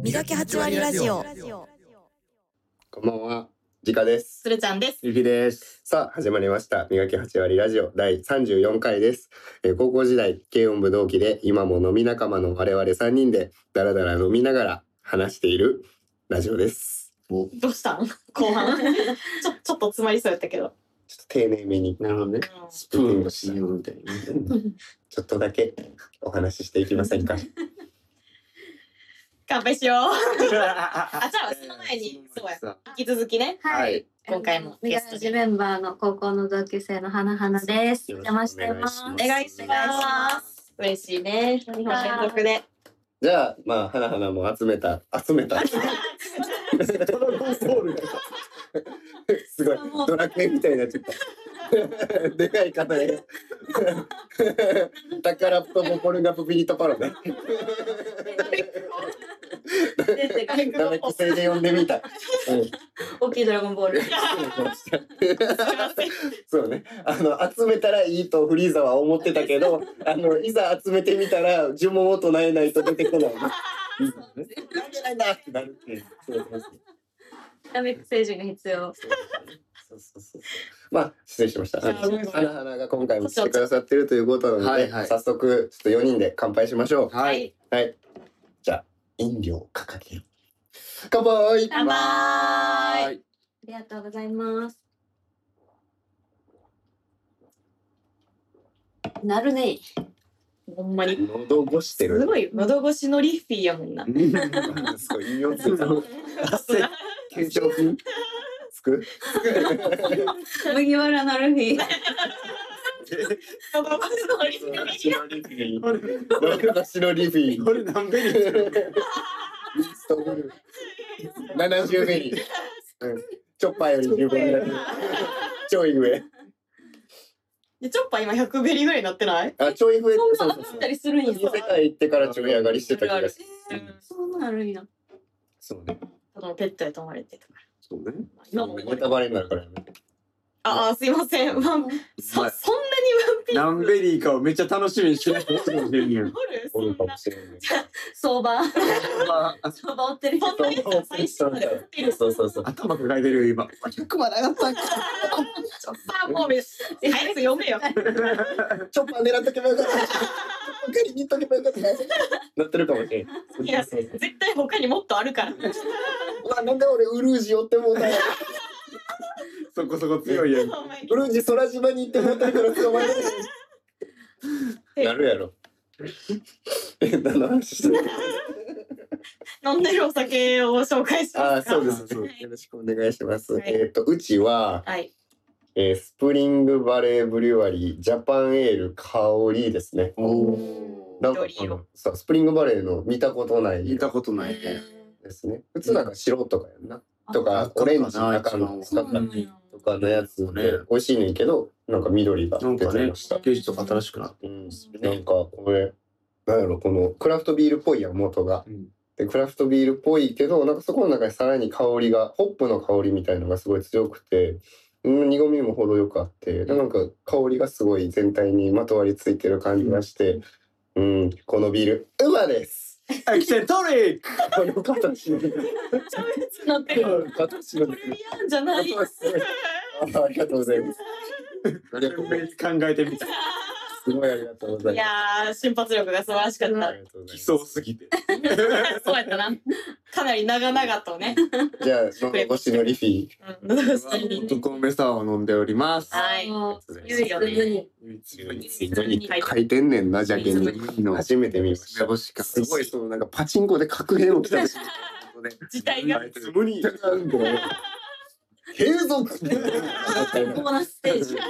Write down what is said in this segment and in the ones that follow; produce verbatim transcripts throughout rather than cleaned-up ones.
磨きはち割ラジオ。 こんばんは、ジカです。 つるちゃんです。 ゆきです。 さあ始まりました磨きはち割ラジオだいさんじゅうよんかいです。えー高校時代軽音部同期で今も飲み仲間の我々さんにんでダラダラ飲みながら話しているラジオです。 どうしたん後半ちょちょっと詰まりそうやったけど、 ちょっと丁寧めになるほどね。 うんスプーンの シーエム みたいな。 ちょっとだけお話ししていきませんか。 乾杯しよう。 あ、 じゃあその前にそうや引き続きね、 はい。 今回もゲゲストストメンバーの高校の同級生の花花です。お邪魔してます。 お願いします。嬉しいね、にほん連続で。 じゃあまあ花々も集めた集めたドラゴンソウルがすごいドラクエみたいになっちゃったでかい方でタカラプトボコルガプビリトパロねダメ規制で呼んでみた、うん、 大きいドラゴンボール。 そうね、あの集めたらいいとフリーザは思ってたけど、あのいざ集めてみたら呪文を唱えないと出てこないね。なんでなんだってなるっていう。そうそうそう。 ダメ聖人が必要。 そうそうそう。まあ失礼しました。花々が今回も来てくださってるということなので、 はいはい、 早速ちょっとよにんで乾杯しましょう。 ははいい。 はい。じゃあ飲料を掲げる。乾杯。 乾杯。 ありがとうございます。なるね。 ほんまに喉越してる。 すごい喉越しのリッフィーやもんな。 すごいいいよついた。緊張筋つく。 麦わらなる日。 喉越しのリッフィー。 喉越しのリフィー。 これ何ベリー？ ななじゅうベリー。チョッパーよりじゅうベリー。ちょい上。 でチョッパー今ひゃくベリーぐらいになってない？ あ、ちょい上。 そんそうそうそう。 なあったりするんや。 世界行ってからちょい上がりしてた気がする。 そんなあるんや。 そうね。 ただのペットやと思われてたから。 そうね。 今もネタバレになるからね。 ああ、すいません。まあ、そそんなにワンピース何ベリーかをめっちゃ楽しみにしてる人もいるんやん。 おるそおるかんなもしれない。 相場。 まあ、 相場追ってる人。 そんなに最初まで売ってるそうそうそう。 頭抱えてるよ今。ひゃくまで上がったんか。 チョッパーもうめ早く読めよ。 チョッパー狙っとけばよかった。チョッパー狩りに行っとけばよかった。なってるかもしれん。 いや、絶対他にもっとあるから。 うわ、なんで俺ウルージ寄ってもうたよ。 そこそこ強いやん。 ウルージ空島に行ってもうたから捕まえる。なるやろ。え、何の話してる？ 飲んでるお酒を紹介しああ、 ますか。 そうです。よろしくお願いします。 はいえっと、うちは、 はい。 えー、スプリングバレーブリュワリージャパンエール香りですね。 おなんか緑色あのさ、スプリングバレーの見たことない見たことないね。 ですね。普通なんか白とかやんな。とかオレンジ赤の使ったりとかのやつで美味しいねんけど、なんか緑が出なんかね、 てました。 パッケージとか新しくなって。 うん、なんかこれなんやろ、このクラフトビールっぽいやん元が。 うんでクラフトビールっぽいけど、なんかそこの中にさらに香りがホップの香りみたいのがすごい強くて、うん苦味も程よくあって、でなんか香りがすごい全体にまとわりついてる感じがして、うん、このビールうまです。 エキセントリック。 この形のめっちゃ別なってる。 形のトレビアンじゃない。 あありがとうございます。ありがとうございます。 考えてみた。 すごいありがとうございいまやー、瞬発力が素晴らしかっす。あた。 りがとうござい来ます。 そうすぎて。 そうやったな。かなり長々とね。 じゃあ喉越しのリフィー。 うん、喉越しに。 男梅サワーを飲んでおります。 はい。 唯一無二。 書いてんねんな、ジャケに。 の初めて見ました。 梅干しか。 すごい、そのなんかパチンコで確変起きた時時代が。 無理。 継続ボーナスステージ。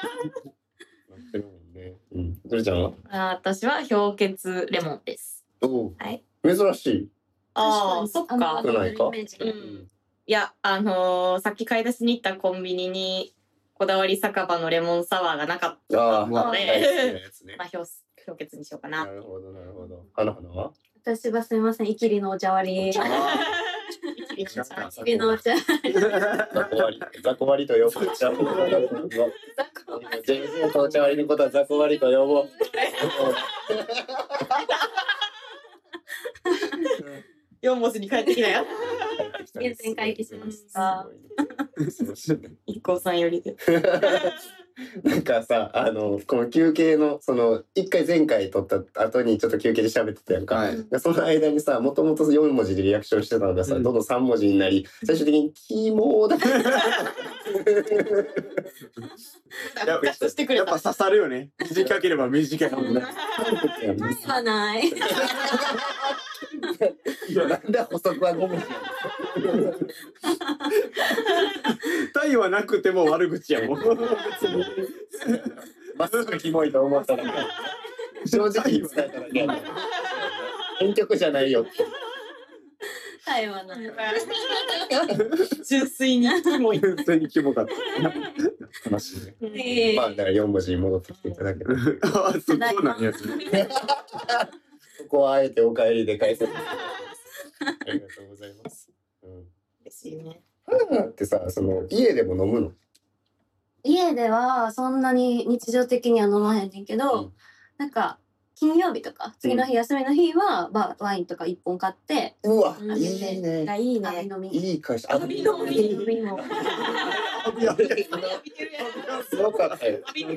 うん、どれちゃんは？ あ、私は氷結レモンです。 お、 はい。 珍しい。 ああ、そっか。 少ないかイメージがうん。いや、あのー、さっき買い出しに行ったコンビニにこだわり酒場のレモンサワーがなかったああ、 の大好きなで、 やつね。 まあ氷氷結にしようかな。 なるほど、なるほど。花花は？ 私はすみません、イキリのお茶割り。イキリのお茶。 ザコ割り、ザコ割りと呼ぶ。じゃあ、全然お茶割りのことはザコ割りと呼ぼう。 よん文字に帰ってきなよ。 原点回帰しました。 一光さんよりで。 なんかさ、あの、この休憩の、その、一回前回撮った後にちょっと休憩で喋ってたやんか。 はい。 その間にさ、もともとよん文字でリアクションしてたのがさ、 うんどんどんさん文字になり、最終的に、キモーだけ。 やっ復活してくれた。 やっぱ刺さるよね。短ければ短いほどね。 はない。 いや、なんで補足はご文字タイはなくても悪口やもん。別に。 まっすぐキモいと思ったら、正直に伝えたらね、編曲じゃないよって。 はいはない。 純粋にキモい。 全然キモかった。 悲しいね。 ええまあ、だからよん文字に戻ってきていただける。 あ、そうなんやつ。 ここはあえてお帰りで返せて。ありがとうございます。うん。 嬉しいね。 だってさ、その家でも飲むの？ 家ではそんなに日常的には飲まへんねんけど、 うんなんか金曜日とか次の日休みの日は、まあ、ワインとか一本買ってうわ、 うんいいね。 がいい飲ね。 み飲みいい会社。 飲み飲み飲みもすごかったよ。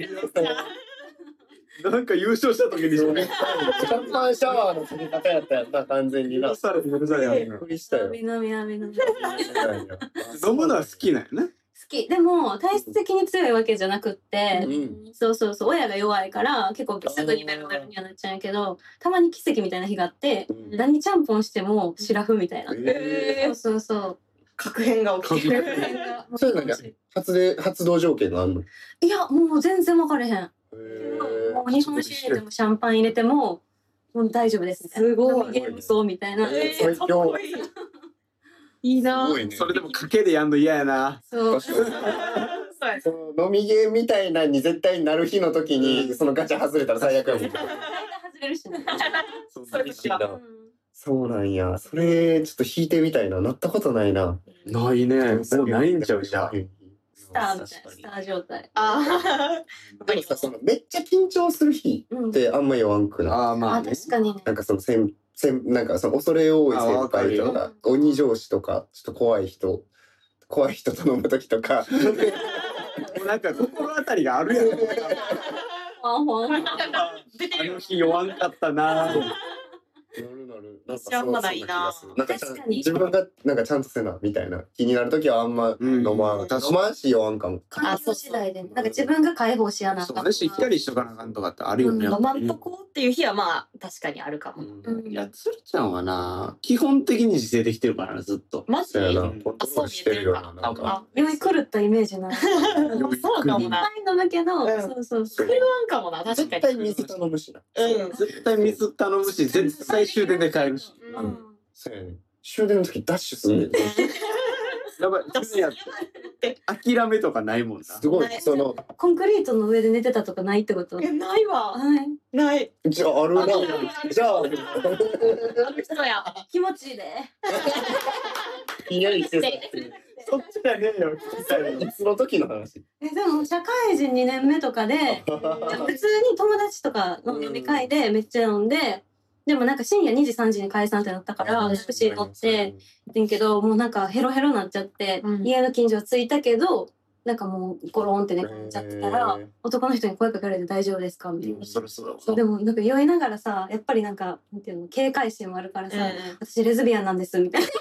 なんか優勝した時にシャンパンシャワーの取り方やったやんな、完全にな。 許され許されやびっんなくりしたよ。 飲み飲み飲み飲み好飲むのは好きなんやな。 きでも体質的に強いわけじゃなくって、 うんそうそうそう親が弱いから結構すぐにベロベロにはなっちゃうんやけど、たまに奇跡みたいな日があってうん何ちゃんぽんしてもシラフみたいな、 えそうそうそう確変が起きてる。 そういうのに発で発動条件があるの？ いやもう全然分かれへん。もう日本酒入れてもシャンパン入れてももう大丈夫ですみたいな。 すごい飲みゲームそうみたいな。 えー、かっこいい。いいな。 すごいね。 それでも賭けでやんの嫌やな。 そう。 確かにそうやその飲みゲーみたいなに絶対なる日の時にそのガチャ外れたら最悪やもん。 大体外れるしね。 そうそういう時はうんそうなんや。それちょっと弾いてみたいな。なったことないな。 ないね。もうないんちゃうじゃあ。 スターみたいなスター状態。 あでもさ、そのめっちゃ緊張する日うんってあんま弱んくない？ ああまあね。 あ確かにね。 なんかその先先なんかその恐れ多い先輩とあわかるかよ鬼上司とかちょっと怖い人怖い人と飲む時とかもうなんか心当たりがあるやん。 ほわほわ。 あ出てるよ。 の日弱んかったな。 乗る乗るなんか私はまだいいなそうなんかちゃん確かに自分がなんかちゃんとせなみたいな気になる時はあんま飲まん、 うん確かに飲まんし弱んかも。 感情次第でねなんか自分が解放しやなあかんそうね、しっかりしとかなあかんとかってあるよね。 うん飲まんとこうっていう日はまあ確かにあるかも。 うんいや、つるちゃんはな、基本的に自制できてるからな、ずっと。 マジそうやなうんコントロールしてるようななんかあ、 酔い狂ったイメージない。いっそうかもな。 ぱい飲むけど、 うんそうそうそう。 狂わんかもな、確か絶に。 対水頼むしな。 うん。 絶対水頼むし、絶対終電で帰るし。 うんそうやね。終電の時ダッシュすんねん。 やばい、終電やって。諦めとかないもんな。 すごいないそのコンクリートの上で寝てたとかないってこと？ え、ないわ。 はい。 ない。 じゃああるなあるあるじゃあある人や。 気持ちいいで。 ひんやりしてさそっちじゃねえよ、聞きたいいつの時の話？ えでも社会人にねんめとかで普通に友達とかの飲み会でめっちゃ飲んで、でもなんか深夜にじさんじに解散ってなったからタクシー乗って行ってんけど、もうなんかヘロヘロなっちゃって、 うん家の近所着いたけどなんかもうゴロンって寝込んじゃってたら、男の人に声かけられて大丈夫ですかみたいな。 そろそろ。 そうでもなんか酔いながらさやっぱりなんかなんていうの警戒心もあるからさ、 うん私レズビアンなんですみたいな。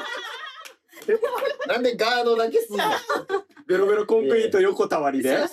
なんでガードだけすんの？ ベロベロコンクリート横たわりで。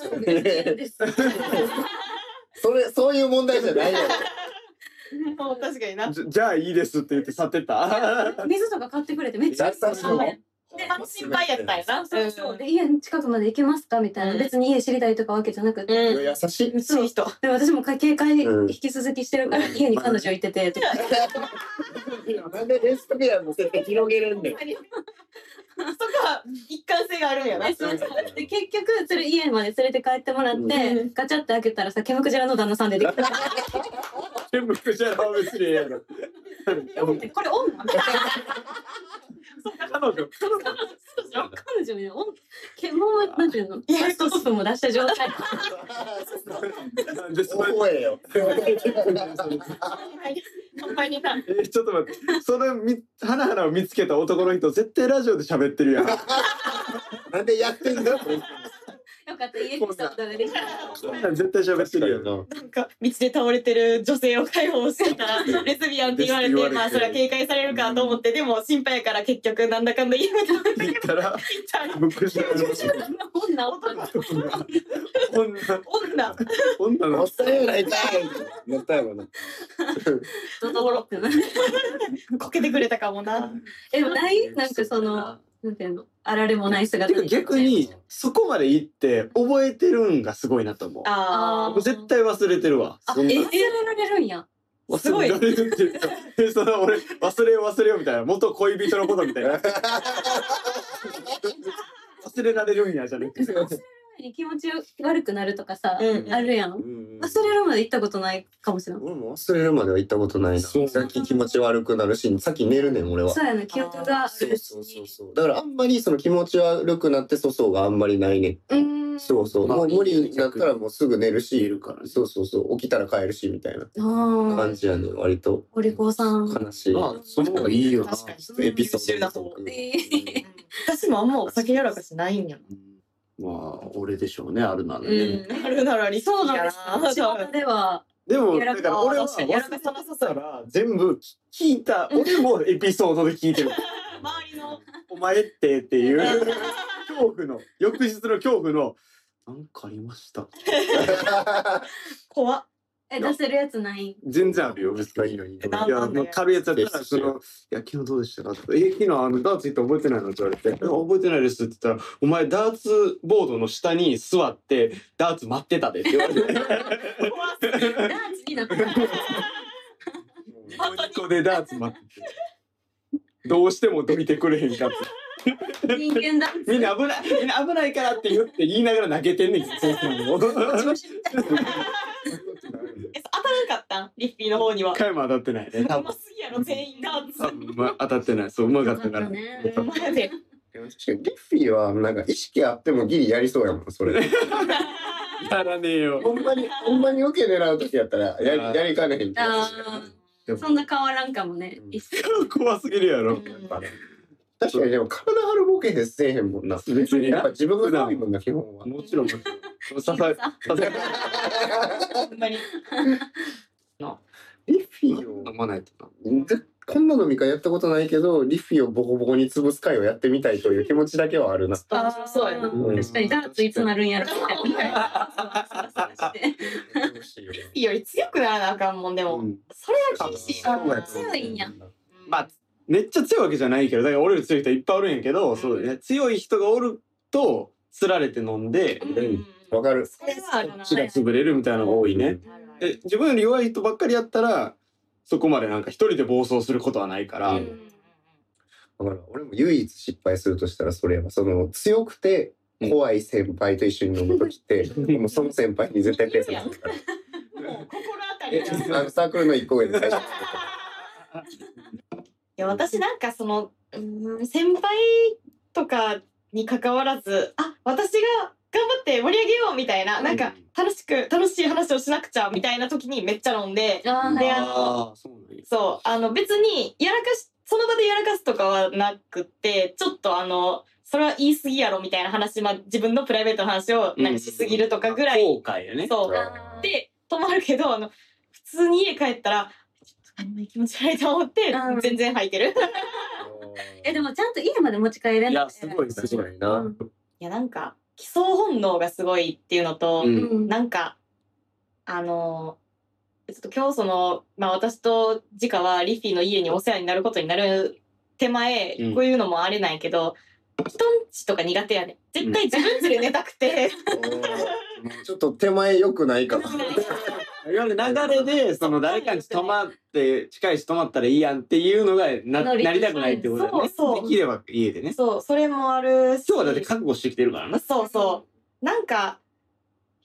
それそういう問題じゃないやろ。 そう確かにな。 じゃじゃあいいですって言って去ってった。 水とか買ってくれてめっちゃ優しいの。 で心配やったんやな。 そうそうで家の近くまで行けますかみたいな、 うん別に家知りたいとかわけじゃなくて、 うん。 優しい。 そういう人。 で私も警戒うん引き続きしてるから家に彼女いててとかなんでレストビアンの設定広げるんだよ。 そこは一貫性があるんやな。 で結局それ家まで連れて帰ってもらって、 うんガチャって開けたらさケムクジラの旦那さん出てきた全部クジャラは別にええやろ。 これ女みたいな彼女、彼女。 彼女みたいな。おけもうなんていうの？ファーストスプも出した状態。 なんでそれ覚えよ。 乾杯になる。 えちょっと待ってそれみ花々を見つけた男の人絶対ラジオで喋ってるやん。 なんでやってんだ。 よかった家にさだができた。 そんなん絶対喋ってるやん。 なんか道で倒れてる女性を解放してたらレズビアンって言われて、 言われてまあそれは警戒されるかと思って、でも心配やから結局なんだかんだ言うと言ったらびっくりした。 女男。 女女の忘れないかい。なったよな。 ドドボロってな。 こけてくれたかもな。 えでもないなんかそのなんていうのあられもない姿てか逆にそこまで行って覚えてるんがすごいなと思う。 あもう絶対忘れてるわ。 あそんなえ忘れられるんや。 すごい忘れられるっていうかえその俺忘れよう忘れようみたいな元恋人のことみたいな。忘れられるんやじゃなくて。 気持ち悪くなるとかさ、 うんうんあるやん。 うん忘れるまで行ったことないかもしれない。 俺も忘れるまでは行ったことないな。 そうさっき気持ち悪くなるし、さっき寝るねん俺は。 そうやな記憶があるし。 そうそうそうそう。だからあんまりその気持ち悪くなって粗相があんまりないねん。 うーん。 そうそう。 まあもう無理だったらもうすぐ寝るいし、 るからね。 そうそうそう。起きたら帰るしみたいなああ感。じやねん。割とお利口さん。 悲しい。 まあその方がいいよな。 確かにエピソード優秀な方。 えー私もあんまお酒やらかしないんやな。 まあ俺でしょうねあるならうね。 ん、あるなら理そう想やなんですか。 な。 仕事では。 でもやらかだから俺は確かにやらかさなさそう忘れたら全部聞いた。俺もエピソードで聞いてる。 周りのお前ってっていう恐怖の翌日の恐怖のなんかありました。 怖っ。 え出せるやつない。 全然あるよ別に。 いいのいいの。 なんいや、まあ、軽いやつだったら、その、いや、昨日どうでしたかとか、え、昨日あの、ダーツ行って覚えてないのって言われて、え覚えてないですって言ったら、お前、ダーツボードの下に座って、ダーツ待ってたでって言われて、 怖すぎる。 ダーツになった。 ニコニコでダーツ待ってて、どうしてもどいてくれへんかって。 人間ダンス。 みんな危ない、みんな危ないからって言って言いながら投げてんねん、先生も。 もしもしみたいな。 え当たらんかったんリッピーの方には一。回も当たってないね。 うますぎやろ全員ダーツ。 あま当たってない。そう、うまかったから。 ねお前で。 でも確かにリッフィーはなんか意識あってもギリやりそうやもんそれ。 やらねえよ。 ほんまにほんまに受け狙う時やったらやりやりかねへん気がする。 ああ。そんな変わらんかもね。 うん一緒怖すぎるやろ。 確かにでも体張るボケへせえへんもんな。 別にな。 やっぱ自分が強いもんな基本は。 もちろん、もちろん。ささ、ささ、 ほんまに。 リッフィーを飲まないとぜこんな飲み会やったことないけどリッフィーをボコボコに潰す会をやってみたいという気持ちだけはあるな。 あそうやな。 うん確かにダーツいつなるんやろみたいな。 いいより強くならなあかんもんでも。 うんそれは厳しいあな。 強いんや。 まあ、めっちゃ強いわけじゃないけど、だから俺より強い人いっぱいおるんやけど、そうね、強い人がおると、つられて飲んで、 うんわかる。 それはあるな。 血が潰れるみたいなのが多いね。で、自分より弱い人ばっかりやったら、そこまでなんか一人で暴走することはないから、 うんだから俺も唯一失敗するとしたらそれはその強くて怖い先輩と一緒に飲む時って、もうその先輩に絶対ペースがつくから。 もう心当たりが。 あのサークルの一個上で最初にいや私なんかそのうーん先輩とかに関わらずあ私が頑張って盛り上げようみたいな、なんか楽しく楽しい話をしなくちゃみたいな時にめっちゃ飲んで、 あーであああ、そうなんや。 そうあの別にやらかしその場でやらかすとかはなくってちょっとあのそれは言い過ぎやろみたいな話、まあ、自分のプライベートの話をなんかしすぎるとかぐらい、 後悔やね。 そうあーで止まるけどあの普通に家帰ったらちょっとあんまり気持ち悪いと思ってうん全然吐いてる。 えでもちゃんと家まで持ち帰れない。 いや、すごい、すごい。 確かにな。 うんいやなんか基礎本能がすごいっていうのと、 うんうんなんかあのちょっと今日その、まあ、私とジカはリッフィーの家にお世話になることになる手前、 うんこういうのもあれないけど人んちとか苦手やねん絶対自分家で寝たくて、 ちょっと手前良くないかな。 いわゆる流れで、その誰かに泊まって、近いし泊まったらいいやんっていうのがなノリなりたくないってことだよね。 そうそうできれば家でね。 そうそれもあるし今日はだって覚悟してきてるからな。 そうそうなんか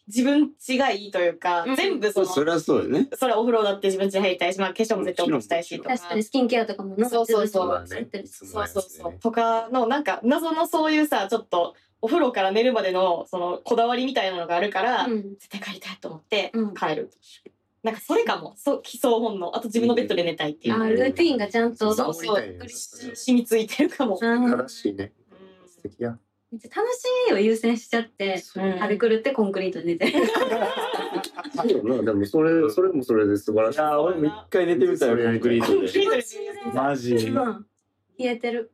自分家がいいというか、 うん全部そのそりゃそうよね。 それはお風呂だって自分家入りたいし、まあ化粧も絶対落としたいしとか。 確かにスキンケアとかもなそうそうそう自分でやってるしそうそうそう。とかの、なんか、謎のそういうさ、ちょっと、お風呂から寝るまでの、その、こだわりみたいなのがあるから、 うん絶対帰りたいと思ってうん、 帰る。なんか、それかも。そう、基礎本能。あと自分のベッドで寝たいっていう。 あルーティーンがちゃんとそうそう守りたいね染みついてるかも。 うん悲しいね。素敵や。 楽しいを優先しちゃって、 うんあれ狂ってコンクリートで寝てる。 そうよな。でもそれそれもそれで素晴らしい。 いや俺も一回寝てみたよコンクリートで。 コンクリートでマジ。 うん冷えてる。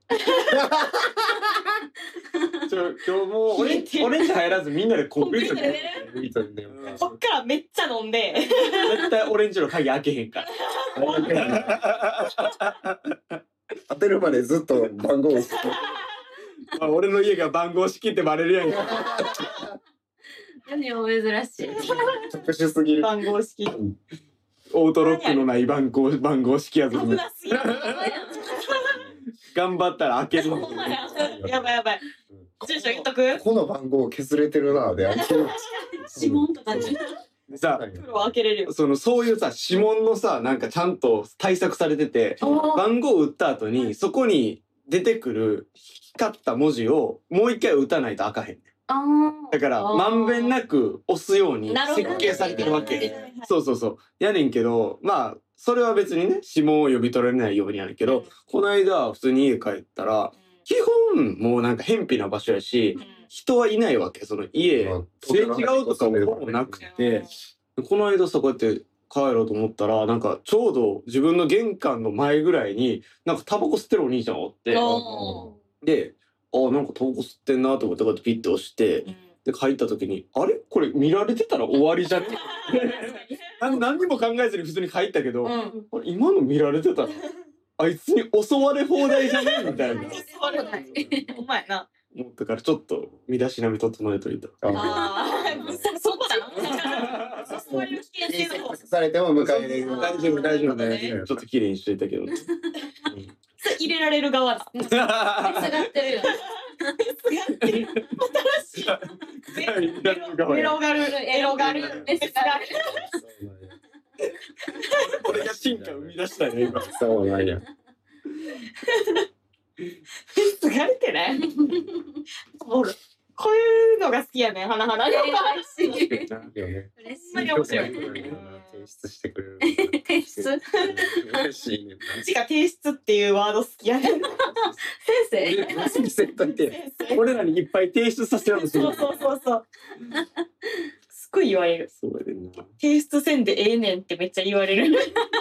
ちょ今日もう俺俺んち入らずみんなでコンクリートで。 いいとね。 こっからめっちゃ飲んで、 絶対俺んちの鍵開けへんから。 当てるまでずっと番号を。 まあ俺の家が番号式ってバレるやんか。 何も珍しい。 特殊すぎる。 番号式。 オートロックのない番号番号式やぞ。 危なすぎる。 頑張ったら開ける。 ほんまややばいやばい。住所言っとく？ この番号削れてるなで。 指紋とかで。 さ袋を開けれるよ。 そのそういうさ指紋のさなんかちゃんと対策されてて番号を打った後にそこに出てくる光った文字をもう一回打たないと開かへん。 あだからあーまんべんなく押すようになるほど設計されてるわけ。 ねそうそうそう。やねんけどまあそれは別にね指紋を呼び取られないようにやねんけど、この間普通に家帰ったら基本もうなんか偏僻な場所やし人はいないわけ。その家うんすれ違うとかもほぼなくて、この間さこうやって帰ろうと思ったらなんかちょうど自分の玄関の前ぐらいになんかタバコ吸ってるお兄ちゃんがおっておであなんかタバコ吸ってんなと思ってこうやってピッて押してーで帰った時にあれこれ見られてたら終わりじゃねな何にも考えずに普通に帰ったけど、 うんこれ今の見られてたらあいつに襲われ放題じゃねみたいなお前な。 思ったからちょっと身だしなみ整えといた。 ああ、そそこだな。そういう危険性の方。 されても迎え入れる。 大丈夫大丈夫ねね。ちょっと綺麗にしといたけど。 入れられる側だ。 下がってるよ。 新しい。エロガル、エロガル、エスガル。 これが進化を生み出したよ今。 そうなんや。 エスガルってね。俺こういうのが好きやねん、花々。 嬉しい。 よね。 嬉しほんまに面白い提出してくれる。 い。提出。 嬉しいね。 うちが提出っていうワード好きやねん。 先生。 絶対って。 先生俺らにいっぱい提出させようとする。 そうそうそうそう。すっごい言われる。 そうやでんな。 提出せんでええねんってめっちゃ言われる。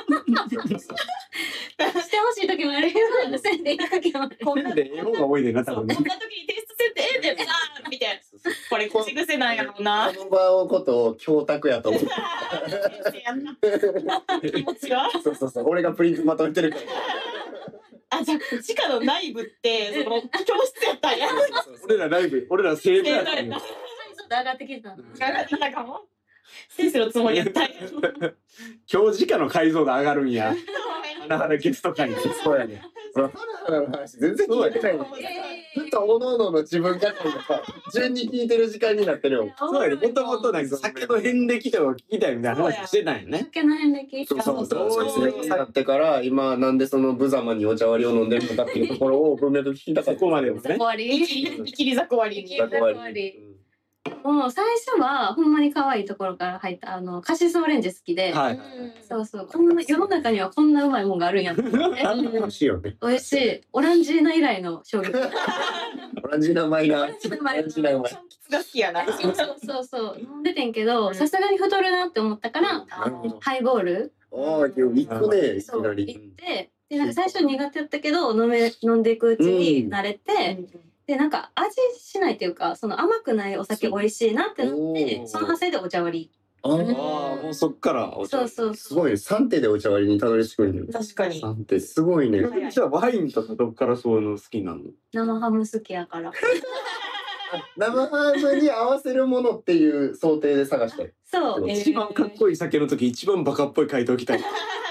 してほしい時もあるよ。せんでいい時もある。 こんなで、絵本が多いねんな、多分ねそうこん。な時に提出せんでええねんあーみたいな。これ口癖なんやろうな。 この場をことを教託やと思う。 先生やんな気持ちは。 そうそうそう。俺がプリントまとめてるから。 あ、じゃあ地下の内部ってその教室やったんや。 俺らライブ、俺ら生徒やったんよ生徒やっちょっと上がってきたの。 上がってきたかも。先生のつもりやったんや。 今日時価の解像が上がるんや。花々ゲスト会に。 そうやね。その花々の話全然聞いてないの。ずっとおのおのの自分語りがさ、順に聞いてる時間になってるよ。 そうやね。もともとなんか酒の遍歴とか聞きたいみたいな話してたんよね。 酒の遍歴。 そうそうそう。 そうそういうなってから今なんでその無様にお茶割りを飲んでるのかっていうところを文脈聞きたかそった。 こまでもね終。わり。 いきりざこわりに。 ざこわりもう最初はほんまに可愛いところから入ったあのカシスオレンジ好きで、 はい。 そうそうこんな世の中にはこんなうまいもんがあるんやと思って美味しいよね。 美味しいオランジーナ以来の衝撃。 オランジーナマイナー。 オランジーナマイナーオランジーナうまい。 柑橘が好きやな。 そうそうそうそう飲んでてんけどさすがに太るなって思ったからなるほど。 ハイボールああ、今日行くね、いきそう行っなり。 てでなんか最初苦手やったけど飲め飲んでいくうちに慣れて、でなんか味しないっていうかその甘くないお酒美味しいなってなっておーその派生でお茶割り。 ああ、 ああ、もうそっからお茶そうそうすごいね。三手でお茶割りにたどり着くんだよ。 確かに。 三手。 すごいね。 じゃあワインとかどっからそういうの好きなの？ 生ハム好きやから。 生ハムに合わせるものっていう想定で探したい。 そう。 えー一番かっこいい酒の時一番バカっぽい回答きたい。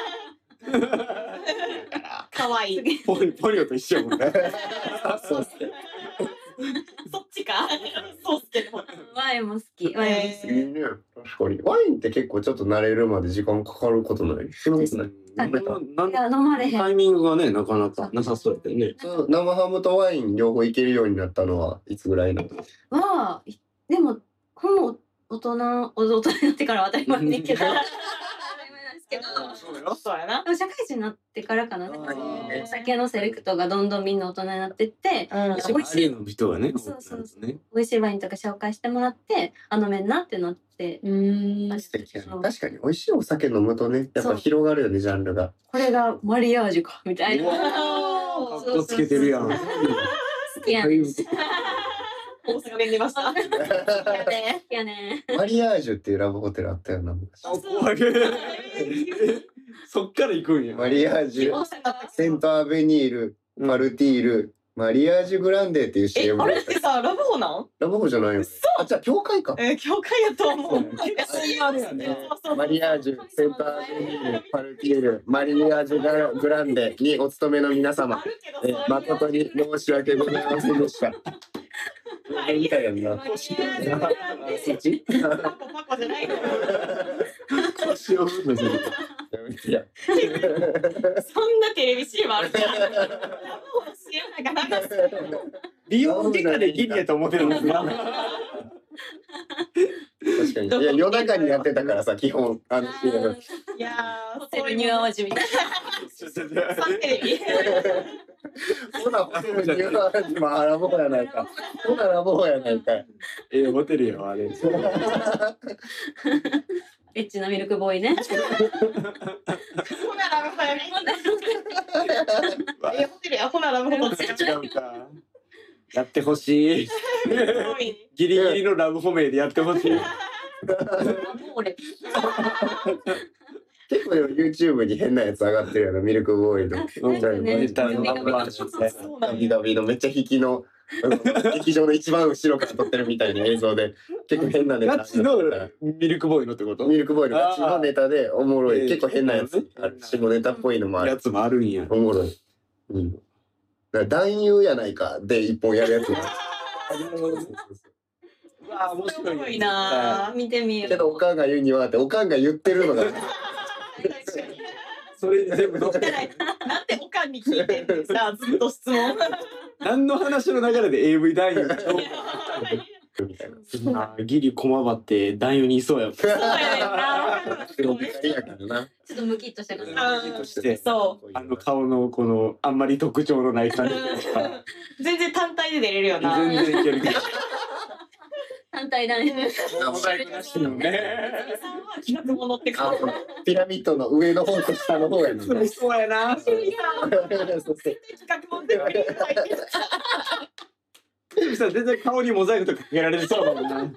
可愛い。 ポニポニョと一緒やもんね。 そうそっちか。そうっすけど。 悪ワインも好き。ワインも好き。 いいね。確かに。ワインって結構ちょっと慣れるまで時間かかることない。そんなことない。飲めた。 いや、飲まれへん。 タイミングがね、なかなかなさそうやけどね。 そう生ハムとワイン両方いけるようになったのはいつぐらいなの？ は、いでも、ほんま大人、大人になってからは当たり前だけど。当たり前なんですけど。 そうよ。 そうやな。 でも社会人になってからかな。なんかそのお酒のセレクトがどんどんみんな大人になってって、 うん。 一番周りの人がね、 そうそうそうね。 美味しいワインとか紹介してもらって、あ、飲めんなってなって。 うん。 素敵やね。確かに美味しいお酒飲むとね、やっぱ広がるよね、ジャンルが。 これがマリアージュか、みたいな。 うわかっこつけてるやん。 好きやね。 大阪弁出ました。 好きやね。 マリアージュっていうラブホテルあったよな。昔あ怖い。そっから行くんや。 マリアージュ、セントアベニール、マルティール、マリアージュグランデっていう シーえ、 エム。 あれってさ、ラブホなん？ ラブホじゃないよ。あ、じゃあ教会か。 えー、教会やと思う。 あれやね。 マリアージュ、セントアベニール、パルティール、マリアージュグランデにお勤めの皆様、えー誠に申し訳ございませんでした。みたいやんな。 腰そっち？ パコパコじゃないの。 腰を踏むぞ。 いや、 そんなテレビ シーエム あるから。ラブホの シーエム なんか流す。 美容外科でギリやと思ってるんですが。 確かに。いや、夜中にやってたからさ、基本。あの、シーエム。 いやー、 ホテルニューアワジみたいな。 サンテレビ。 ほな、ホテルニューアワジもラブホやないか。ほな、ラブホやないか。 ええホテルよあれ。 エッチなミルクボーイね。 ほなラブホやね。え、ホテルや、ほなラブホと違う。 違うか。やってほしい。 すごいね。 ギリギリのラブホ名でやってほしい。 もう俺。 結構でも YouTube に変なやつ上がってるよな、ミルクボーイの。 ねみたいなビカビカダビダビのめっちゃ引きの、劇場の一番後ろから撮ってるみたいな映像で、結構変なネタ。 ガチのミルクボーイのってこと？ ミルクボーイのガチのネタでおもろい。 あー結構変なやつある。下ネタっぽいのもある。 やつもあるんや。 おもろい。うん。だから男優やないかで一本やるやつ。 うわ面白い。 すごいな。 見てみよう。 けどおかんが言うにはっておかんが言ってるのがそれ全部どっなんでおかんに聞いてんのさ、ずっと質問。 何の話の流れで エーブイ 男優みたいな。 あギリ駒場って男優にいそうやもん。 そうやねんな。 黒光やからな。 ちょっとムキッとした感じ。 うんとしてそう。 あの顔のこのあんまり特徴のない感じとか全然単体で出れるよな。 全然いけるけど。 反対だね。 モザイクなしのね。 さんは企画ものってあ顔。 ピラミッドの上の方と下の方やねんな。 そうやな。 そうそう企画もんで入ってる。 さ全然顔にモザイクとかかけられそうだもんな。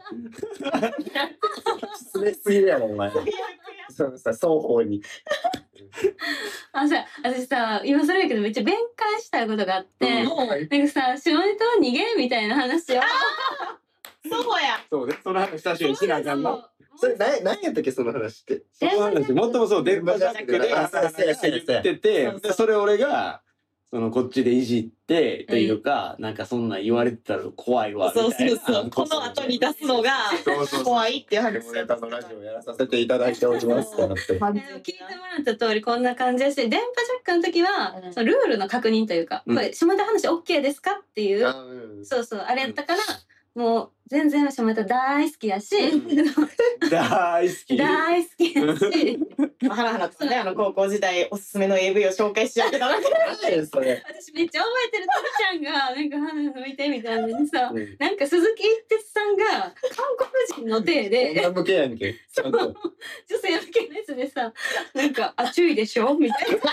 失礼すぎるやろお前。そうさ双方に。 あ、さ、私さ、今それやけどめっちゃ弁解したいことがあって、 うんなんかさ、下ネタは逃げみたいな話を。 そうや。 そうね。その話確かにしなあかんな。 それ何何やったっけその話って。 その話もっともそう電波ジャックであそうそうそうそう言っててでそれ俺がそのこっちでいじってというかなんかそんなん言われてたら怖いわみそうたいな。 そうそう。この後に出すのがそうそうそう怖いっていう話。 下ネタのラジオやらさせていただいておりますってなって。 でも聞いてもらった通りこんな感じだし、電波ジャックの時は、 うんそのルールの確認というか、 うんこれ下ネタ話 オーケー ですかっていう、 あうんそうそう、あれやったから、もう全然下ネタ大好きやし、 大好き。 大好きやし、 ハラハラとね、あの高校時代おすすめの エーブイ を紹介し合ってたわけ。 何やそれ。 私めっちゃ覚えてる、とりちゃんが、なんか話見てみたいなのにさ、 うんなんか鈴木一徹さんが韓国人の体で、 女向けやんけ。ちゃんと。 女性向けのやつでさ、なんか、あ、注意でしょみたいな。別に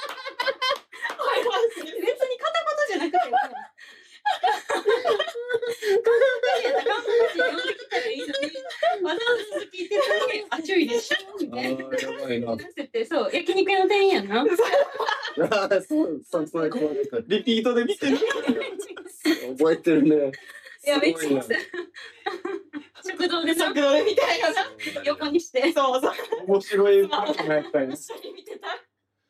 片言じゃなくてさ、韓国人やったら韓国人呼んできたらいいのに、わざわざ鈴木一徹さんに、あ、注意でしょみあたいな。 ーやばいな。 出せて、そう、焼肉屋の店員やんな。 あーそうそうそういうことですリピートで見てる。 覚えてるね。 いや、めっちゃすごいな。 食堂でさ、 食堂でみたいな。 横にして。 そうそう。 面白いパンもやったり。 一緒に見てた。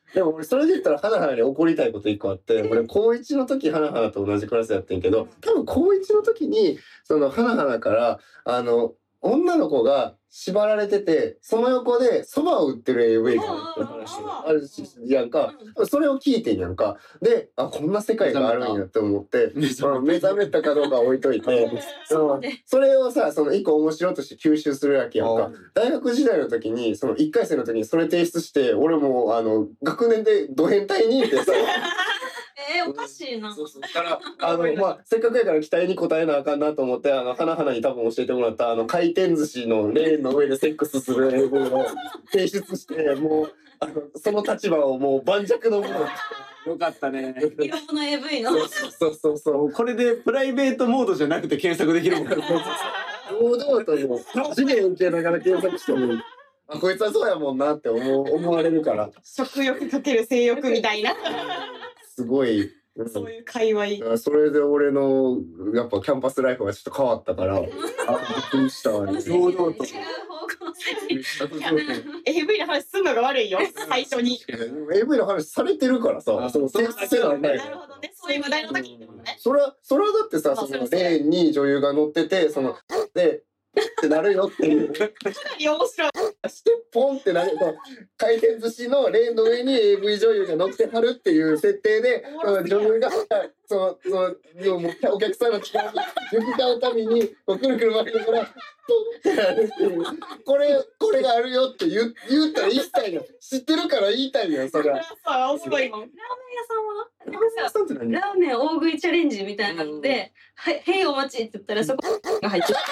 でも俺それで言ったら花々に怒りたいこと一個あって、俺高一の時花々と同じクラスやってんけど、多分高一の時にその花々からあの女の子が縛られてて、その横で蕎麦を売ってる エーブイ があるって話があるしやんか。それを聞いてんやんか。で、あ、こんな世界があるんやって思って、目覚めたかどうかは置いといて、そそれをさ、その一個面白いとして吸収するわけやんか。大学時代の時に、その一回生の時にそれ提出して、俺もあの、学年でド変態認定さ、 えー、おかしいな。 そうそうから、あの、まあ、せっかくやから期待に応えなあかんなと思って、あの、花々に多分教えてもらった、あの、回転寿司のレーンの上でセックスする英語を提出して、もう、あの、その立場をもう盤石のもの。 よかったね。 色物 エーブイ の。 そうそうそう。 これでプライベートモードじゃなくて検索できるもん。 堂々ともう、次元受けながら検索しても、あ、こいつはそうやもんなって思う、思われるから。 食欲かける性欲みたいな。 すごい。 そういう界隈。 それで俺のやっぱキャンパスライフがちょっと変わったから、あ、びっくりしたわね。 堂々と。 エーブイ の話すんのが悪いよ、最初に。 エーブイ の話されてるからさ、そのセックスせななるほどね、そういう話題の時にね。 それは、それはだってさ、そのレーンに女優が乗ってて、その、で、ってなるよっていう。 かなり面白い。 してポンってなると、回転寿司のレーンの上に エーブイ 女優が乗ってはるっていう設定で、女優が、その、その、もうお客さんの力に行き交うたびに、こうくるくる回りながら、ポンってなるっていう。これ、これがあるよって言言ったら言いたいよ。知ってるから言いたいよ、それは。 さ、面白いもん。 ラーメン屋さんはラーメン大食いチャレンジみたいなので、はい、へいお待ちって言ったらそこが入ってる。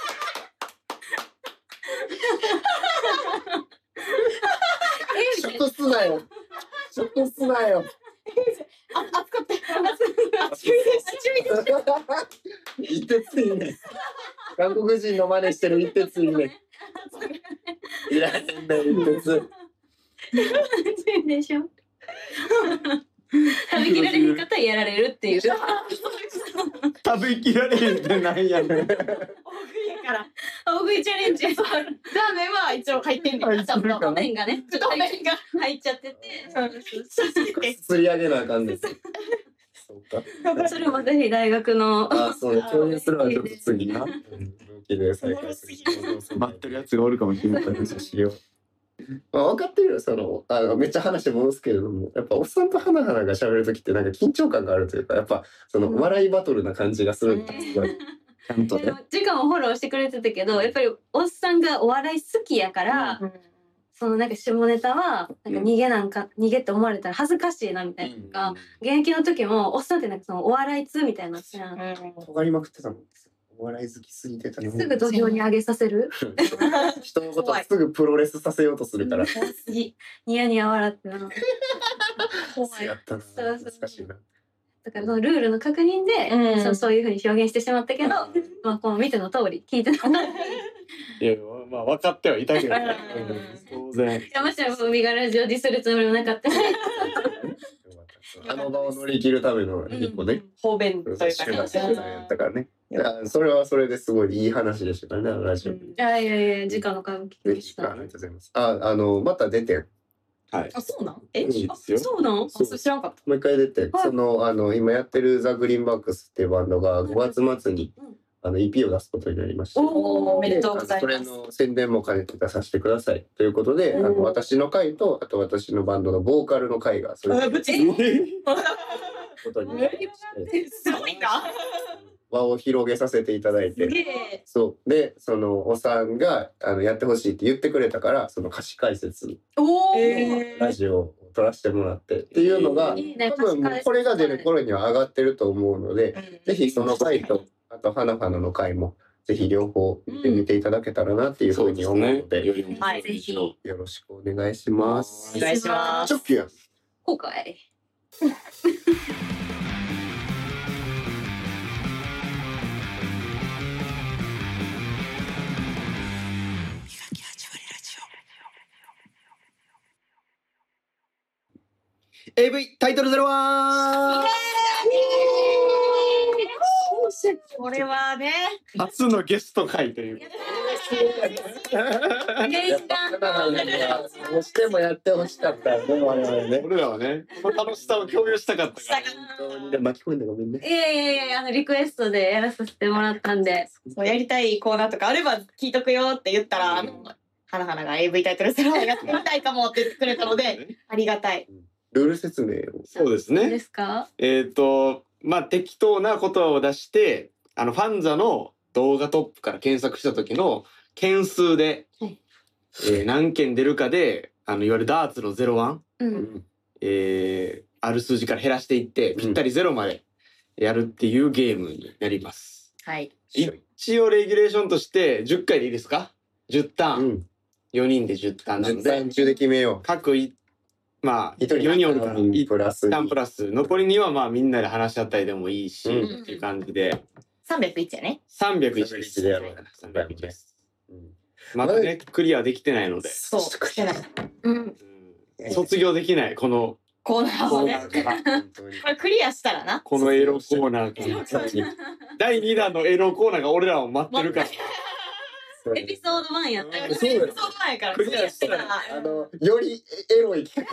食すなよ。食すなよ。 あ、熱かった。熱いです。 一徹いいね。韓国人の真似してる一徹いいね。いらへんね、一徹。 でしょ。食べきられる方やられるっていう。 食べきられるってなんやねん。 大食いやから。 大食いチャレンジ。 ラーメンは一応入ってんねん。ちゃんと。 麺がね、ちょっと麺が入っちゃってて。 釣り上げなあかんです。そうか。 それもぜひ大学の。 あ、そうね。共有するのはちょっと次な。同期で再開する。 待ってるやつがおるかもしれない。 まあ、分かってるよ、その、あの、めっちゃ話戻すけれども、やっぱおっさんと花々が喋る時ってなんか緊張感があるというか、やっぱその笑いバトルな感じがするんですよ。ちゃんとね。 時間をフォローしてくれてたけど、やっぱりおっさんがお笑い好きやから、うん、そのなんか下ネタはなんか逃げなんか、うん、逃げって思われたら恥ずかしいなみたいなとか、うん、現役の時もおっさんってなんかそのお笑い通みたいなのじゃん。 尖りまくってたもんですよ。お笑い好きすぎてた。 すぐ土俵に上げさせる。 人のことすぐプロレスさせようとするから。 ニヤニヤ笑ってな。 怖い。やったな。懐かしいな。 だからそのルールの確認で、うん、そうそういうふうに表現してしまったけど、まあこの見ての通り聞いてた。いやまあ分かってはいたけど、ね、当然。 山下の海がラジオディスるつもりもなかった。 あの場を乗り切るための一個ね。 方便というかね。 やったからね。それはそれですごいいい話でしたね、ラジオ。いやいやいや、時間の関係でした。 ありがとうございます。あ、あのまた出て。 はい。あ、そうなん？え、 そうなん？ 知らんかった。 もう一回出て、そのあの今やってるザグリーンバックスっていうバンドがごがつ末にあの イーピー を出すことになりました。 おお、おめでとうございます。 それの宣伝も兼ねて出させてくださいということで、あの私の回とあと私のバンドのボーカルの回がそれぞれことになりまして、 すごいな。 輪を広げさせていただいて、そうでそのおさんがあのやってほしいって言ってくれたから、その歌詞解説おラジオを撮らせてもらってっていうのが、多分これが出る頃には上がってると思うので、ぜひその回とあと花々の回もぜひ両方見てみていただけたらなっていうふうに思うので、 はい、ぜひよろしくお願いします。 お願いします。 チョッキや。 後悔。 エーブイ タイトルゼロワン。 これはね、 初のゲスト回という。 原因がどうしてもやってほしかったよね、我々ね。 俺らはね、この楽しさを共有したかったから。 本当にね、巻き込んでごめんね。 いやいやいや、あのリクエストでやらさせてもらったんで。 そうやりたいコーナーとかあれば聞いとくよって言ったら、あのはなはなが エーブイ タイトルセラーやってみたいかもって言ってくれたのでありがたい。 ルール説明を。 そうですね。 ですか？ えっとまあ適当な言葉を出して、あのファンザの動画トップから検索した時の件数で、 はいえー何件出るかで、あのいわゆるダーツのゼロワン、 うん。 えーある数字から減らしていってぴったりゼロまでやるっていうゲームになります。 はい。 一応レギュレーションとしてじゅっかいでいいですか？ じゅう ターン、 うん。 よにんでじゅうターンなのじゅうさんで中で決めよ各いまあう。一人よにんおるからいちプラスターンプラス残りにはまあみんなで話し合ったりでもいいし、 うんっていう感じでさんびゃくいちやね。 さんびゃくいちでさす。 んびゃくいちでやろうさんびゃくいちです。 うんまだねクリアできてないので、 そうしてない。 うん。 うん卒業できないこのコーナーコーをね。 ナーから本当にこれクリアしたらな。 このエロコーナーからだいにだんのエロコーナーが俺らを待ってるから。 エピソードワンやったよ。 エピソード前からクリアしてたら。 あのよりエロい企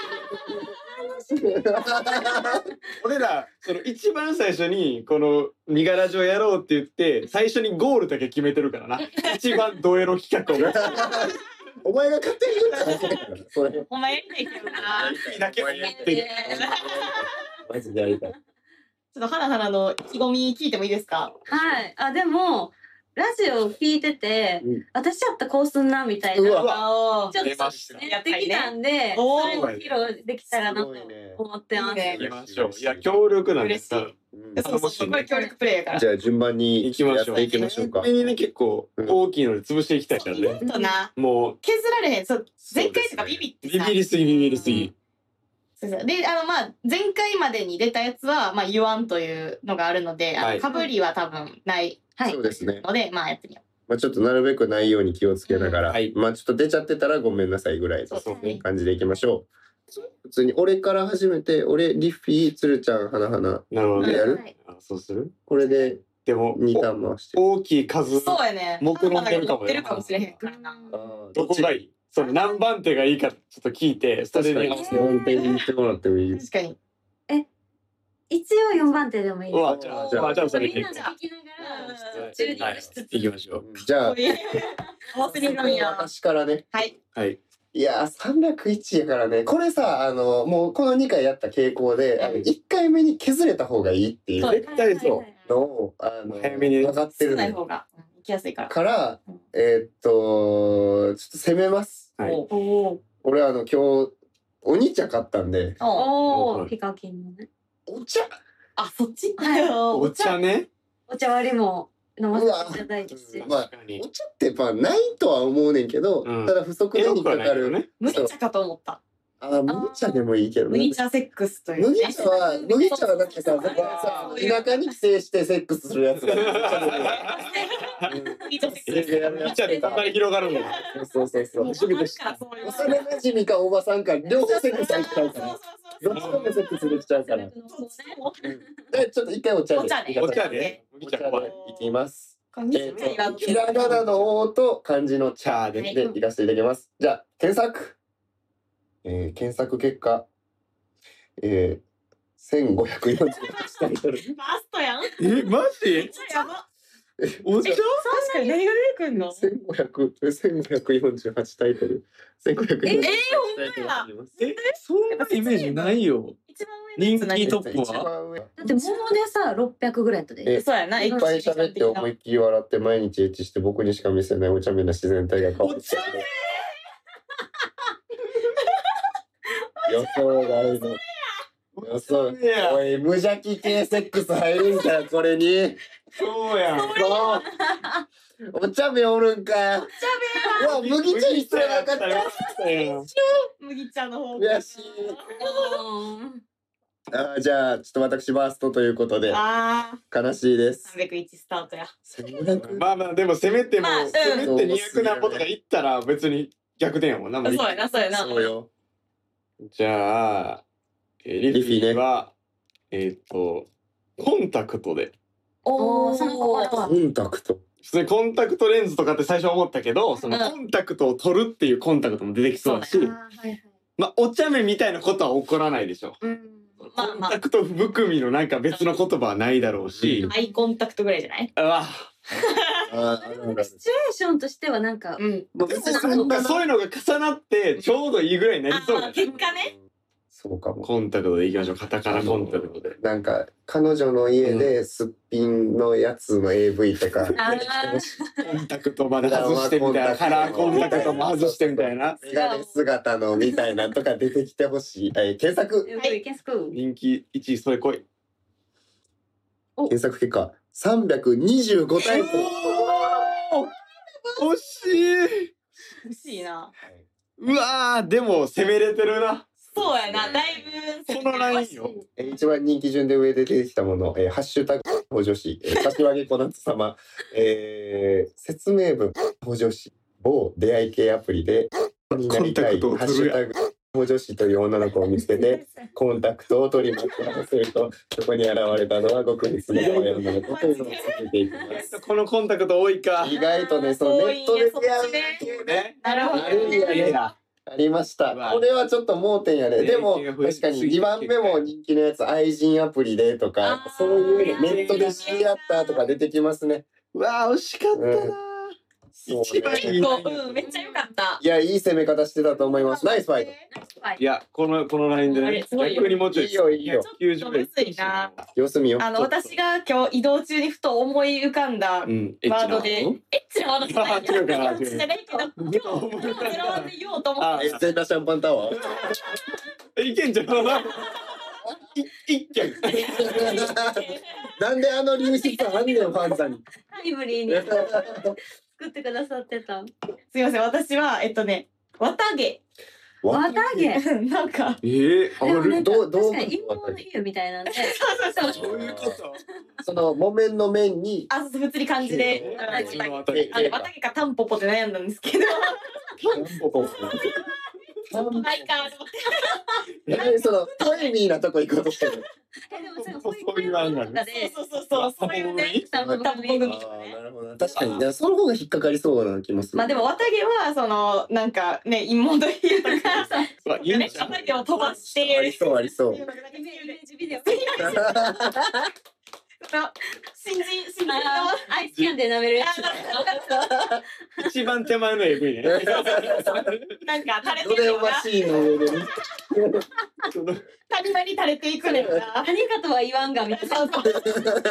画。 俺らその一番最初にこのニガラジオやろうって言って最初にゴールだけ決めてるからな。一番ドエロ企画をお前が勝手に言ったらそれ。 お前やりたいけどな。 だけ思ってる。 マジでやりたい。 ちょっとはなはなの意気込み聞いてもいいですか？ はい。あ、でも、ラジオ聞いてて、 うん私やったらこうすんな、みたいうな。 わあちょっ出ましたとやってきたんで、 おーそれを披露できたらなとすごいね思ってます。 いいね行きましょう。いや協力なんですから。 うんそうそうそう、これ協力プレイやから。 じゃあ順番に行きましょう。 やっていきましょうか。 早めにね結構大きいので潰していきたいから意外ね。 とな、 もう削られへん。そう、前回とかビビってさ。 ビビりすぎビビりすぎ。 そうそうで、あの、まあ、前回までに出たやつは、まあ、言わんというのがあるので、あの、 はいかぶりは多分ないはいそうですね。 ので、まあ、やってみよまあちょっとなるべくないように気をつけながら、 うんはいまあちょっと出ちゃってたらごめんなさいぐらいのそうそうね。 感じでいきましょう。普通に俺から始めて、俺リッフィー、つるちゃん、はなはな、 なるほどね。 やるはいあそうする？ これででもにターン回して。 お大きい数う。そうやね。 目論んでるかもよ持ってるかもしれへんからな。 あーどこがいい？その何番手がいいかちょっと聞いてそれに合わせて。 四点に言ってもらってもいい？ 確かに。 一応よんばん手でもいいです。 うわじゃあじゃあじゃあそれでみんなで聞きながら、チューニンはいグしつつ。 行きましょう。 じゃあ、 合わせるのみや。 私からね。 はい。 はい。 いやー、さんびゃくいちやからね。これさ、あの、もうこのにかいやった傾向で、あのうんいっかいめに削れた方がいいっていうそう絶対そう。 のを、あの、 早めにね分かって少るのよ。 ない方がうん行きやすいから。 からうん、 えーっと、ちょっと攻めます。 はい。 おお。 俺あの、今日、お兄ちゃん買ったんで、 お。 おー、ヒカキンのね。 お茶あ、そっち。 お茶ね。 お茶割りも飲ませていただいてしう。わまあ確かにお。茶ってまあないとは思うねんけど、 うんただ不足でにかかる。 ね。 麦茶かと思った。 あ、麦茶でもいいけどね麦。茶セックスというね。 麦茶は、麦茶はだってさ、そこはさ、田舎に帰省してセックスするやつが。 麦茶セックス。 いやいやいやお茶でたまに広がるんだよ。 そうそうそう。 もう春からそういう幼馴染かおばさんか両方セックスできちゃうから。どっちでもセックスできちゃうから。でちょっと一回お茶で。 お茶でお茶で。 お茶でいきます。 こんにちえーはと、ひらがなの「お」と漢字の「茶」ではいでいかせていただきます。じゃあ、検索。えー検索結果、えー、せんごひゃくよんじゅうはちタイトル。 ラストやん。 えマジ？ やば。 お茶？ 確かに何が出てくんの？ せんごひゃく、せんごひゃくよんじゅうはちタイトル。せんごひゃくよんじゅうはちタイトルあります。 えそんなイメージないよ。 一番上のやつ人気トップ一は？ 番上。 だって桃でさ、ろっぴゃくぐらいやったで。 えそうやな。 いっぱい喋って思いっきり笑って毎日エッチして僕にしか見せないお茶目な自然体が変わってきた。予想があるの。予想。おい、無邪気系セックス入るんかよ、これに。 そうやん。 そう。お茶目おるんかよ。うわ、麦茶にすらなかった。 麦茶の方悔しい。あーじゃあ、ちょっと私バーストということで、 ああ、 悲しいです三。百一スタートや。 せんごひゃくまあまあでもせめてもまあうんせめてにひゃく何歩とかいったら別に逆転やもんな。もうそうやな、そうやな。 そうよ。 じゃあ、えーリフィは、えっと、コンタクトで。 おお、 その心はコンタクト。 普通にコンタクトレンズとかって最初思ったけど、そのうんコンタクトを取るっていうコンタクトも出てきそうだし、 そうだねはいはい。 まあお茶目みたいなことは起こらないでしょ。 うん。 まあまあコンタクト含みのなんか別の言葉はないだろうし、 うんアイコンタクトぐらいじゃない？ うわ、 あーあるあるあるシチュエーションとしてはなんか、 うん。 まあ別にそんなそういうのが重なってちょうどいいぐらいになりそうだね。 あー結果ね。 そうかも。 コンタクトでいきましょう。カタカナコンタクトで。 なんか彼女の家ですっぴんのやつの エーブイ とか、 あコンタクトまで外してみたいな、カラーコンタクトも外してみたいな。 メガネ姿のみたいなとか出てきてほしい。えー検索ー、はい、検索。 人気いちいそれ来い。 検索結果さんびゃくにじゅうごタイプ。 惜しい。 欲しいな。 うわー、でも攻めれてるな。 そうやな。だいぶそのラインよ。 えー一番人気順で上で出てきたもの、えーハッシュタグ補助詞、えー柏木小夏様、えー説明文補助詞、某出会い系アプリでになりたいコンタクトをハッシュタグ補助詞という女の子を見つけてコンタクトを取りますとするとそこに現れたのはごく普通の可愛い女の子というのを続けていきます。 このコンタクト多いか。 意外とね、そのネットで出会うっていうね、 ね。 なるほどあるんやね。ありました。 うわこれはちょっと盲点やね。でも人気が増え確かににばんめも人気のやつ愛人アプリでとかあーそういうのネットで知り合ったとか出てきますね。 うわー、惜しかったな。 そう一番いい結構、うん、めっちゃ良かった。 いや、いい攻め方してたと思います。ナイスファイト。 いや、この、このラインでねあれ、すごいよ逆にもうちょい。 いいよいいよきゅうじゅうぐらちょっとむずいな。 様子見よ。 あの、 ちょっと私が今日移動中にふと思い浮かんだうん、 ワードで、エッチなワードじゃないけど、 違うかなエッチじゃないけど、今日、今日ゼロワンで言おうと思ってえ、全裸シャンパンタワーえいけんじゃん。い一件。 なんであの流出あんねん、ファンザに。 タイムリーに作ってくださってた。 すいません、私は、えっとね、綿毛。 綿毛。 なんか、 えー、ある。 でもなんかどうどう確かに陰謀の湯みたいなんで。 そうそうそう。 そういうこと。 その木綿の面にあ、そう普通に漢字で、 うん綿毛うんあの、綿毛かタンポポで悩んだんですけど、ちょっとないかと思って。 えそのトイミーなとこ行こうとしてる。 えでもそれそういう案があるとかでそうそうそう、そういうね、 タンポポタンポポ組。 あーなるほど。確かに、いやその方が引っかかりそうな気もする。 まあでも綿毛はそのなんかね妹の家とかさ、 うわいいんじゃん綿毛を飛ばしてありそうありそう。 イメージビデオ。 その新人新人のアイスキャンで舐めるやつ。 一番手前の エーブイ ね。 なんか垂れドレオてるようなマシーンの上でね。 谷間に垂れていくのよな。 何かとは言わんがみたいな。 そうそう。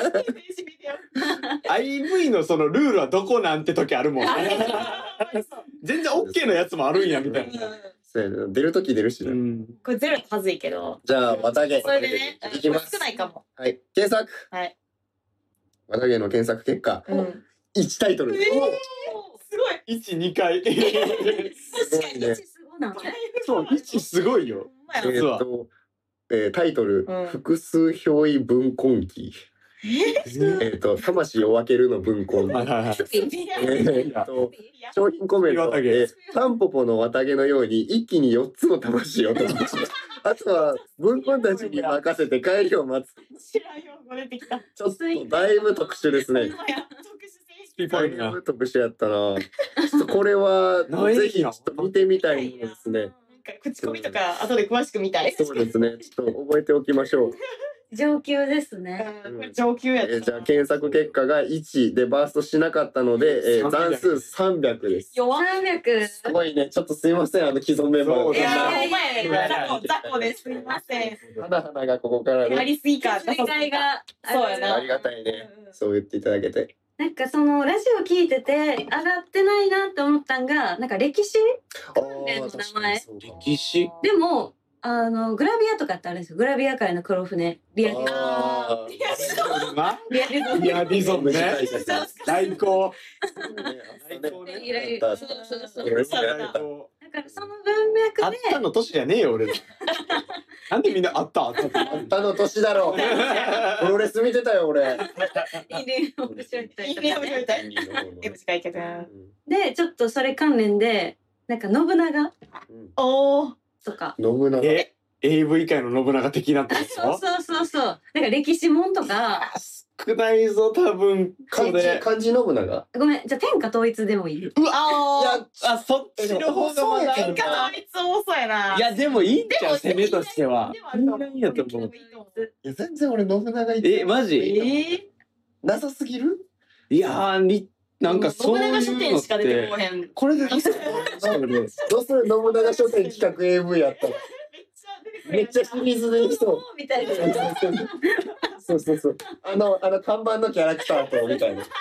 アイブイ のそのルールはどこなんて時あるもんね。全然 オーケー のやつもあるんやみたいな。 そうやな出るとき出るしね。 うん。 これゼロははずいけど。 じゃあ綿毛。 それでね、 いきます少。ないかも。 はい。検索。 はい。 綿毛の検索結果うん。 いちタイトル。 えーすごい。 いち、にかい。 確かに。 ねすごいな。 そう、いちすごいよ。 えほんまや実はーっと、えータイトル、 うん複数表意文根記。えーっと、魂を分けるの文根。 はいはいはい。 えーっと、商品コメント、 綿毛えータンポポの綿毛のように一気によっつの魂を飛ばし、あとは文根たちに任せて帰りを待つ。 知らんよ、出てきた。 ちょっとだいぶ特殊ですね。 ほんまや特殊性だいぶ特殊やったな。ちょっとこれはないぜひちょっと見てみたいものですね。 なんか口コミとか後で詳しく見たい。 そうですね。ちょっと覚えておきましょう。 上級ですね。 うんこれ上級やった。 えーじゃあ検索結果がいちでバーストしなかったので、えー、残数さんびゃくです。 弱っ。 三百。 すごいね。ちょっとすいません。あの既存メンバーのいやー、 方。 お前雑魚雑魚です。すみません。 花々がここからやね。 りすぎか。 正解がそうやなありがたいね。そう言っていただけて。 なんかそのラジオ聞いてて上がってないなって思ったんがなんか歴史あ連の名前ーそうか歴史でもあのグラビアとかってあるんですよ。グラビア界の黒船リアリズムあーいやそうリアリズムリアリゾンね。 短い写真大高。 ね高ねいろいろあったそうそうそういろいろや大られた高。 だからその文脈あったの年じゃねえよ俺ら。なんでみんなあったあったって。 あったの年だろう。プロレス見てたよ俺。 でいいね面白いみたいいいね面白いみたい。 いいのえ短いけど。 でちょっとそれ関連でなんか信長うんおお。 とか信長。 え、エーブイ 界の信長的なってこあそうと？ そうそうそうなんか歴史もんとかくないぞ多分こ漢字れ。 漢字信長。 ごめん、じゃあ天下統一でもいい。 うわあいやあそっちの方がまだそうやけど天下統一多そうやな。 いやでもいいんじゃん攻めとしては。 でもあるかもいいんやと思う。 いや全然俺信長言ってえマジ？ えなさすぎる。 いやーになんかそういうのっ信長書店しか出てこてへん。 これでどうする信長書店企画 エーブイ やったらめっちゃシリーズでいきそう。 みたいな。 そうそうそう。あのあの看板のキャラクターとみたいな。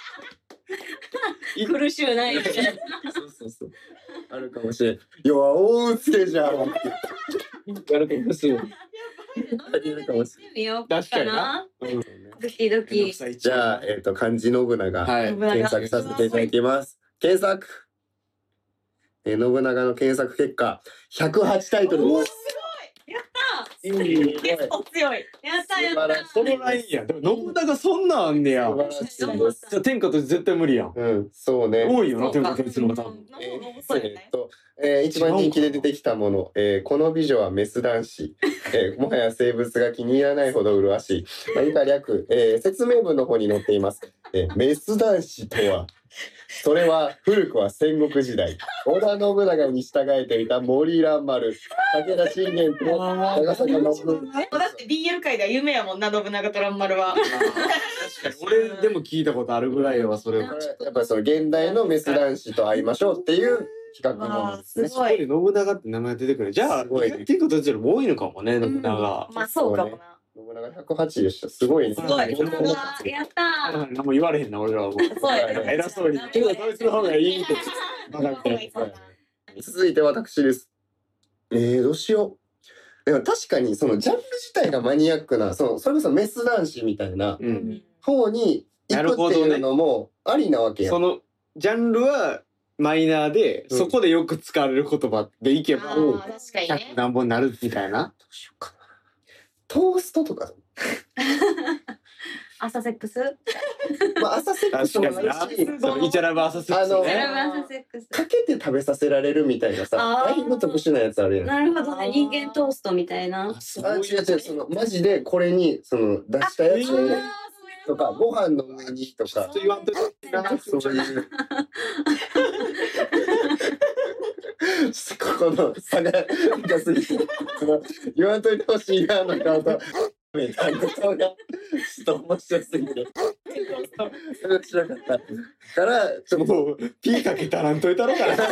苦しゅうないみたいな。 そうそうそう。あるかもしれん。要は大うつけじゃん。 やるかもしれない。 ありえるかもしれん。 見よう確かにかなな。ドキドキ。 じゃあえっ、と漢字信長、 はい。 信長検索させていただきます。検索。えー、信長の検索結果ひゃくはちタイトルです。 やったいい結構強い。 やったやっ素晴らしいた。 そのラインや。でも信長そんなんあんねや。 素晴らしいです。 じゃあ天下と絶対無理やん。 うん、そうね。 多いよな天そうか下統一の方。 えーそうやねえーっと、えー一番人気で出てきたもの、えーこの美女はメス男子、えーもはや生物が気に入らないほど麗しい、まあ、以下略、えー説明文の方に載っています、えーメス男子とは、それは古くは戦国時代、織田信長に従えていた森蘭丸、武田信玄と長坂信長。 だって ビーエル 界では有名やもんな、信長と蘭丸は。 確かに俺でも聞いたことあるぐらいやわそれは。 これやっぱりその現代のメス男子と会いましょうっていう企画なんですね。 すごい。 信長って名前出てくる。じゃあすごいね天下統一よりも多いのかもね信長。 まあそうかもな。 信長ひゃくはちでした。すごいね。 すごいやったー。 何も言われへんな俺らはもう。 そうやね。 偉そうに天下統一の方がいいって。バカみたいな。 続いて私です。えー、どうしよう。でも確かにそのジャンル自体がマニアックな、そのそれこそメス男子みたいなうん。 方に行くっていうのもありなわけやん。 そのジャンルはマイナーで、 うんそこでよく使われる言葉でいけばあー確かに百ね。 何本になるみたいな。 どうしようかな。トーストとか、 朝セックス。 まあ朝セックスもあるし、 そのイチャラバーサスあのセラね。 バ朝セックス。 かけて食べさせられるみたいなさ、 あーだいぶ特殊なやつあるやん。あなるほどね。人間トーストみたいな。 違う違う、そのマジでこれにその出したやつをとか、ご飯の上にとかちょっと、言わんといてな。 そういう。ここの差が深すぎて、その言わんといてほしいなの顔と、みたいな顔がちょっと面白すぎて、面白かったからちょっともうピーかけたらんといたろかな。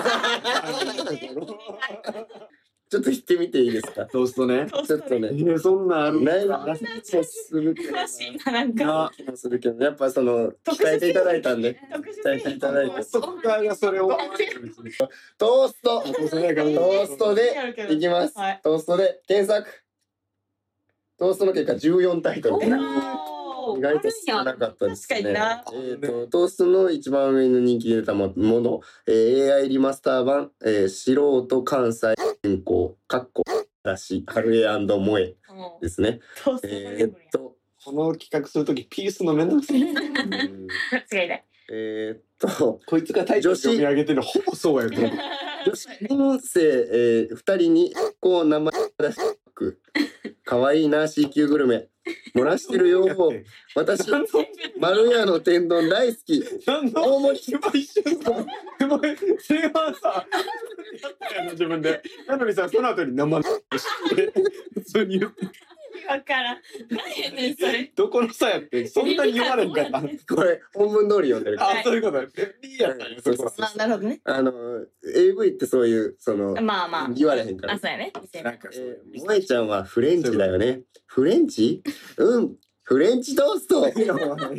ちょっと言ってみていいですか。 トーストね。 ちょっとね、 えそんなんあるない気もするけどな、 詳しいな、なんか。 気もするけど、やっぱその鍛えていただいたんで、 特殊伝えていただいてそこがそれを。 トースト、 トーストねトーストでいきます。 はい。 トーストで検索。トーストの結果じゅうよんタイトル。 お意外と少なかったですね。 確かになえっ、とトーストの一番上の人気で出たもの、えー、エーアイ リマスター版、えー、素人関西変更かっこだし春江萌えですね。 トーストえーっと、 この企画するときピースのめんどくさい。 うん間違いない。 えーっとこいつがタイトル読み上げてるのほぼそうやけど。 女子高生、えー、ふたりにこう名前出しくかわいいな C 級グルメ漏らしてるよ私丸屋の天丼大好きなんの大盛り今一瞬さ、お前前半さ、やったやん自分で。なのにさ、その後に生して普通に言って、 わからん。何やねん、それ。 どこのさやってそんなに言われんかった。 これ本文通り読んでるからあ、そういうこと。いいやったんやそこは。 まあ、なるほどね。 あの エーブイ ってそういうそのまあまあ。 言われへんからあ、そうやね。 なんかそうえー、萌えちゃんはフレンチだよねフレンチうんフレンチトースト説明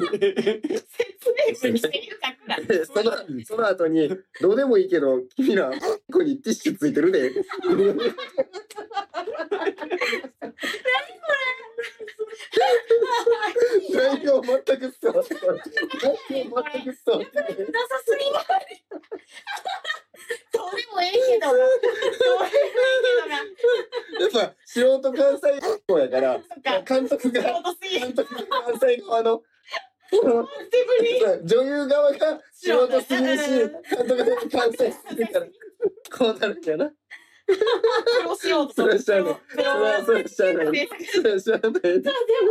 文にしてるかくら。 そのその後にどうでもいいけど君らここにティッシュついてるで内容全く伝わってこない内容全く伝わってこないなさすぎない。どうでもええけどな。どうでもええけどな。 やっぱ素人関西っ子やからそっか。 監督が仕事すぎる。 監督が関西側の手振り。 女優側が素人すぎるし監督が関西すぎるからこうなるんやな。 プロしようとそれはしゃあないプロそれはしゃあないそれはしゃあない確かにどう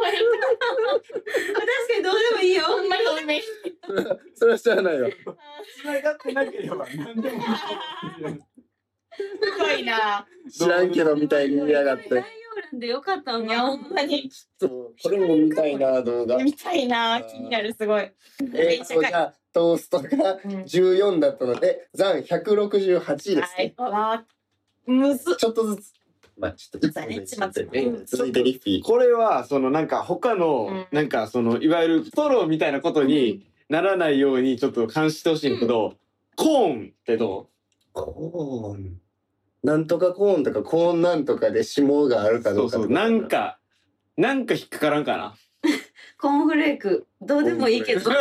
でもいいよ。 ほんまにごめん。 それはしゃあないわ繋がってなければ何でもすごいな。 知らんけどみたいに言いやがって概要欄でよかったんいやほんまにそうこれも見たいな動画見たいな。気になるすごい。 えー、とじゃあトーストがうんじゅうよんだったので残ひゃくろくじゅうはちですね、 はい。わむずっ。 ちょっとずつまあちょっと一そうだね歩ずつちまちま続いてリッフィーこれはそのなんか他の、 うんなんかそのいわゆるストローみたいなことにならないようにちょっと監視してほしいんだけど、コーンってどコーンなんとかコーンとかコーンなんとかで霜があるうかどかそううそうなんかなんか引っかからんかなコーンフレークどうでもいいけど。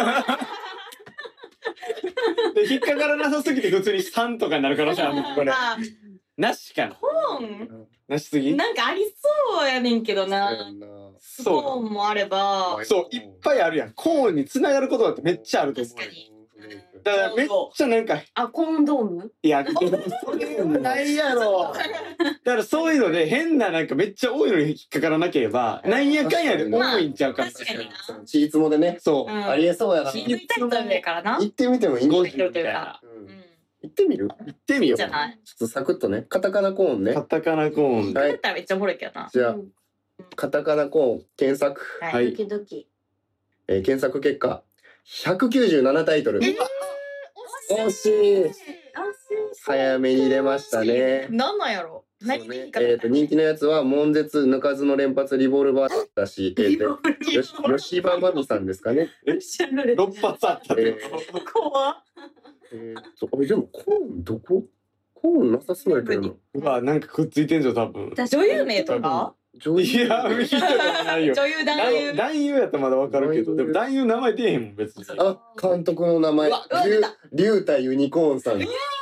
で引っかからなさすぎて普通にさんとかになる可能性あるこれあなしかなコーンなしすぎなんかありそうやねんけどな。スそうコーンもあれば。 そういっぱいあるやんコーンにつながることだってめっちゃあると思う確かに。 だからめっちゃなんかあ、コーンドーム？ いやでもそれはないやろだからそういうので変ななんかめっちゃ多いのに引っかからなければなんやかんやで多いんちゃうかな確かにな。 チーツモでねそううんありえそうやな気づいた人だからな。 行ってみてもいいんじゃないごじゅうみたいなうんうん。 行ってみる行ってみようじゃない。 ちょっとサクッとねカタカナコーンねカタカナコーンはいだったらめっちゃおもろいけどな。 じゃあうんカタカナコーン検索、 はいドキドキ。 えー検索結果ひゃくきゅうじゅうななタイトルえ惜しいあ、 早めに出ましたねなんなんやろ。 そう何ねえー、と人気のやつは悶絶抜かずの連発リボルバーだし、えー、とよし吉羽真美さんですかね。 シャンロレろっ発あったってえ怖っ。 えー、とあれでもコーンどこコーンなさそうやけどな。 うわなんかくっついてんじゃん多分女優名とか？ 女いや見たことないよ女優男男優。 男優やったらまだわかるけどでも男優名前出えへんもん別にあ監督の名前うわうわ出た竜太ユニコーンさん。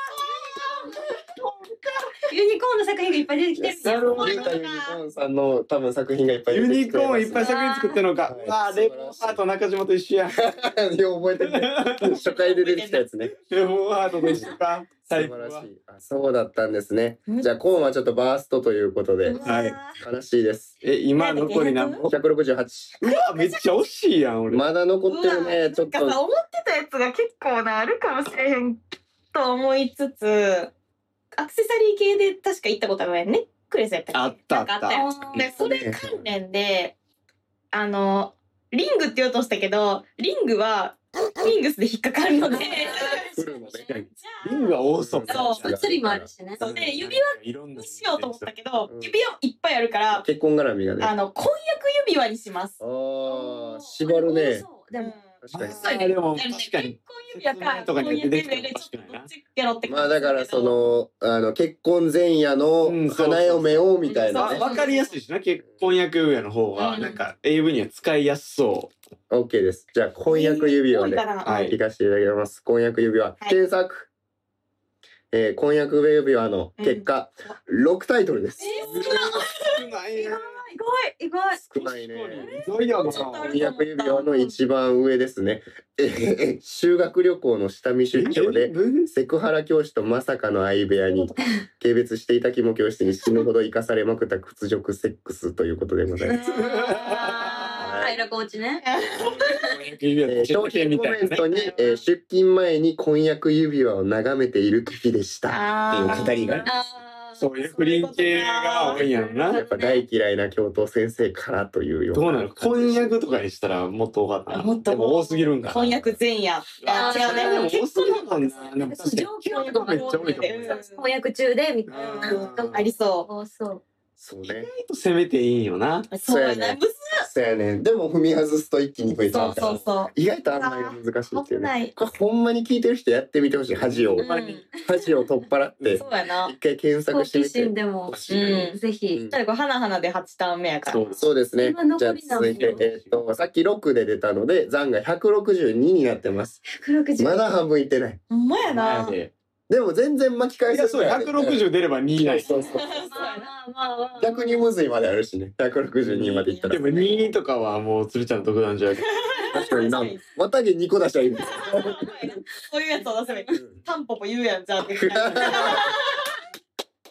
ユニコーンの作品がいっぱい出てきてるなるほど竜太ユニコーンさんの多分作品がいっぱいユ出てきてますニコーンいっぱい作品作ってんのかはいうわレモンハート中島と一緒やよう覚えてるね。初回で出てきたやつね。 レモンハートと一緒か素最高は晴らしい。あそうだったんですね。 うんじゃあコーンはちょっとバーストということではい悲しいです。 え今残り何本ひゃくろくじゅうはち。 うわめっちゃ惜しいやん俺まだ残ってるね。ちょっとなんかさ思ってたやつが結構なあるかもしれへんと思いつつ、アクセサリー系で確か行ったことあるわよね。クレスやったっけ？ あったあったなんかあったよ。でそれ関連であのリングって言おうとしたけど、リングはリングスで引っかかるので。 来るのね。 リングは多そうそう物理もあるしね。 そうで指輪いろんなにしようと思ったけど、 うん指輪いっぱいあるから、 結婚絡みがね。ああの婚約指輪にします。 あー縛るね。 そうでも確かに。 そうあーでもあのね確かに結婚指輪かとかに出てきても婚約指輪でちょっとおかしくないなどっちやろって感じまあだからそのあの結婚前夜のうん花嫁をみたいなそうね。 わかりやすいしな結婚約指輪の方はうんなんか エーブイ には使いやすそ OK です。じゃあ婚約指輪で多いかなはい行かせていただきます。婚約指輪い検索。えー婚約指輪の結果ろくタイトルです。 えー少な少ないな意外意外。 少ないね。 ひどいよなちょっとある婚約指輪の一番上ですね。えー修学旅行の下見出張でセクハラ教師とまさかの相部屋に軽蔑していた肝教師に死ぬほど生かされまくった屈辱セックスということでございます。 カイラコーチね。 指輪えー商品コメントに、えー出勤前に婚約指輪を眺めている時でしたっていう語りがあそういう不倫系が多いんやろなやっぱ大嫌いな教頭先生からというようなどうなの婚約とかにしたらもっと多かったなもっとでも多すぎるんかな婚約前夜。 あ違うね。 でも多結すぎ婚るもんなでも確かに結婚めっちゃ多いと思ううん婚約中でみたいうんな。 ありそそうそう。 そうね攻めていいんよなう。そうやそうやねね。むずそうやねでも踏み外すと一気に増えちゃそううからそうそ意外と案内が難しいっていうね危ないこれほんまに聞いてる人やってみてほしい恥をう。うん。 恥を取っ払ってそうやな。 一回検索好奇してみて心でも欲しいうんぜひ。 ただこれ花々ではちターン目やから。 そうそうですね今残じゃありなん続いてえーっとさっきろくで出たので残がひゃくろくじゅうにになってますひゃくろくじゅう。 まだ半分いってないほんまやな。 ででも全然巻き返せるいやそうひゃくろくじゅう出ればにいないそうそうまあまあまあまあ。 逆にむずいまであるしねひゃくろくじゅうにまでいったらでもにとかはもう鶴ちゃんの独断じゃけど確かにな綿毛にこ出したらいいんですそういうやつを出せばいい。タンポポ言うやんじゃあって。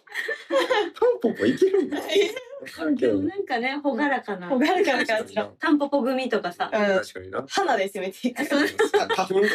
タンポポいけるんだ。わかるけどね。 でもなんかね、ほがらかな。 ほがらかな感じの。 タンポポ組とかさ。 うん。 確かにな。 花で攻めていく。ちょっ花粉とかね。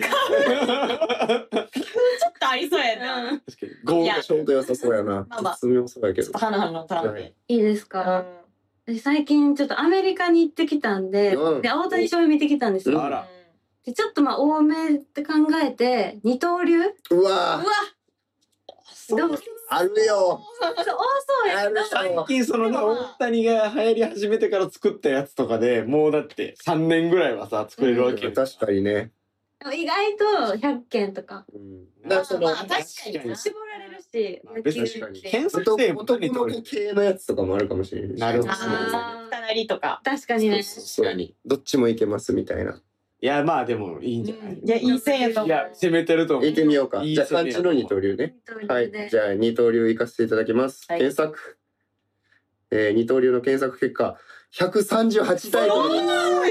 とありそうやな。 うん確かに。ゴーがちょうど良さそうやな。 まあまあ絶妙そうやけどちょっと。花々のトランプで。 いいですか。私最近ちょっとアメリカに行ってきたんで、 うんで大谷翔平見てきたんですよ。 うんあら。 でちょっとまあ多めって考えて二刀流うわどうあるよ。 多そうやけど最近そのね、大谷が流行り始めてから作ったやつとかでもうだってさんねんぐらいはさ作れるわけよ。 確かにね。 でも意外とひゃっけんとかうんだからそのまあ確かに絞られるし、 まあ野別に球って検索男しても男の子系のやつとかもあるかもしれないし。 なるほどあかなりとか。 確かにね。 そうそうそうどっちもいけますみたいな。 いやまあでもいいんじゃない。 いやいい線やと思う。 いや攻めてると思う。 行ってみようか。 いいじゃあ攻めやと思う漢字の二刀流ね。 二刀はい流で。 じゃあ二刀流行かせていただきます。 はい検索。えー二刀流の検索結果ひゃくさんじゅうはちタイトル。 すごい。才能ある。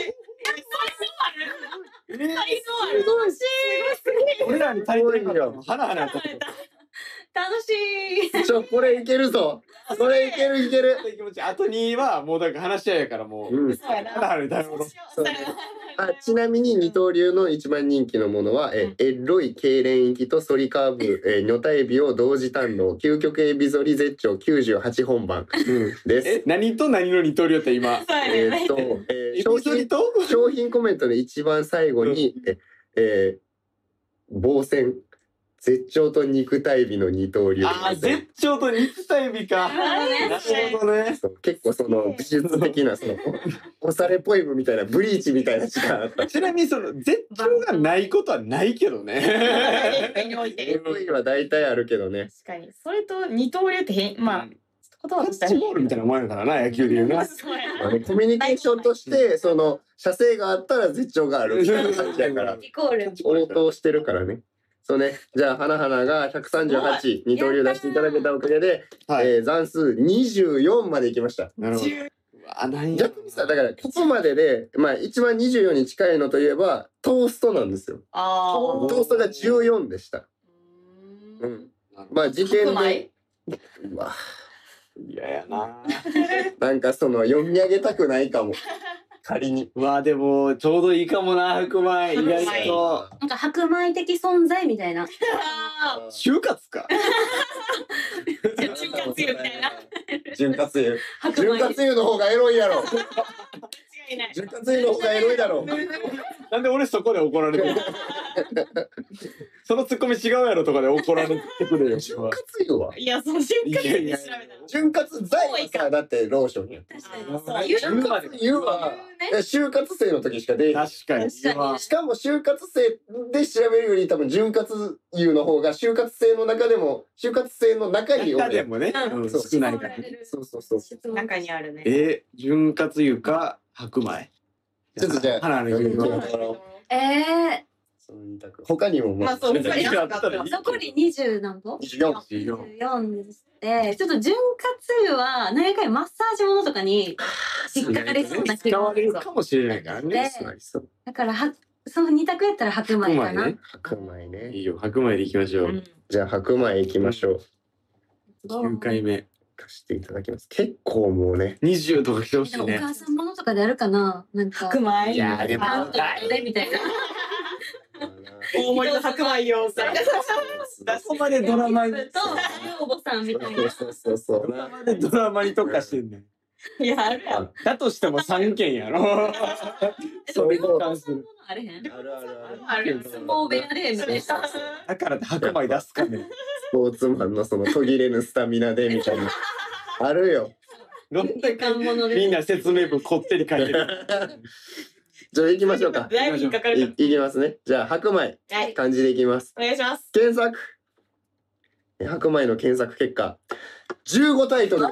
才能ある。 楽し俺らに足りてなかったの花々やったい楽しい。 ちょこれいけるぞ。これいけるいける。 気持ちあとにはもうだから話し合いやからもううん。 そうやな。 花々に頼ろう。 そうあちなみに二刀流の一番人気のものは、えエロい痙攣域と反りカーブ、え女体美を同時堪能究極エビ反り絶頂きゅうじゅうはち本番です。 え何と何の二刀流やった今。 そうやね。 えーっと、えーエ商品ビ反りと商品コメントで一番最後に、ええー防戦絶頂と肉体美の二刀流。 ああ絶頂と肉体美か。 なるなるほどね。 そう結構その美術的なそのおされポエムみたいなブリーチみたいな時間あった。 ちなみにその絶頂がないことはないけどね。 において。 エブイは大体あるけどね。 確かに。それと二刀流って変、まあ、言キャッ葉としてチボールみたいなもんやからな野球で言うな。 そうやな。 まあねコミュニケーションとしてその射精があったら絶頂があるみたいな感じやからイコール。 応答してるからね。そうね。じゃあ花々がひゃくさんじゅうはち二刀流出していただけたおかげで、 はい。 えー残数にじゅうよんまでいきました。 なるほど。 十うわなんや。 逆にさだからここまででまあ一番にじゅうよんに近いのといえばトーストなんですよ。 あトーストがじゅうよんでした。うーん。まあ時点白で米うわ嫌やな。 なんかその読み上げたくないかも。仮に。 うわでもちょうどいいかもな白米意外と。 なんか白米的存在みたいな。 あ就活か。 ー潤滑油みたいな。 潤滑油。 白潤滑油の方がエロいやろ。 間違いない。 潤滑油の方がエロいだろ。 なんで俺そこで怒られてる。そのツッコミ違うやろとかで怒られてくれよ。 潤滑油はいや、その瞬間いやいやで調べたの。 潤滑剤はさだってローションや。 確かあーに。 そう潤滑油はねいや就活生の時しか出えへん。 確かに。 確かにしかも就活生で調べるより多分潤滑油の方が就活生の中でも就活生の中におる。 中でもね、 うんうん少ないからね。 そうそうそう。ち中にあるね。 えー、潤滑油か白米。 ょっとじゃあ花の言ううんの。 えその二択他にもまあそう、 別に他にあったらあったらいいー、残りにじゅう何歩？ にじゅうよん。 にじゅうよんにじゅうよんでして、ちょっと潤滑油は何回マッサージものとかに引っかかりそうな気使われるがする。 かもしれないからね。 でそうそうだからはその二択やったら白米かな。 ね。 白米ね。 いいよ、白米でいきましょう。 うんじゃあ白米いきましょう。 どうきゅうかいめ。 貸していただきます。結構もうね。 にじゅうとか来てほしでもおいね。 母さんものとかであるかな、なんか。 白米。 いやーでもパンとかでみたいな。 大盛りの白米をさ。 そこまでドラマに。 とお坊さんみたいな。 そうそうそうどこまでドラマに特化してんねん。 いや、あるやん。 だとしてもさんけんやろ。それに関する。 あれへん。 あるあるある。 ある相撲部屋でみたいな。 だからって白米出すかね。 スポーツマンのその途切れぬスタミナでみたいな。あるよ。 どんだけ買い物でみんな説明文こってり書いてる。 じゃあ行きましょうか。 だいぶ引っかかいるいきますね。じゃあ白米はい。 漢字でいきます。 お願いします。 検索。白米の検索結果じゅうごタイトル。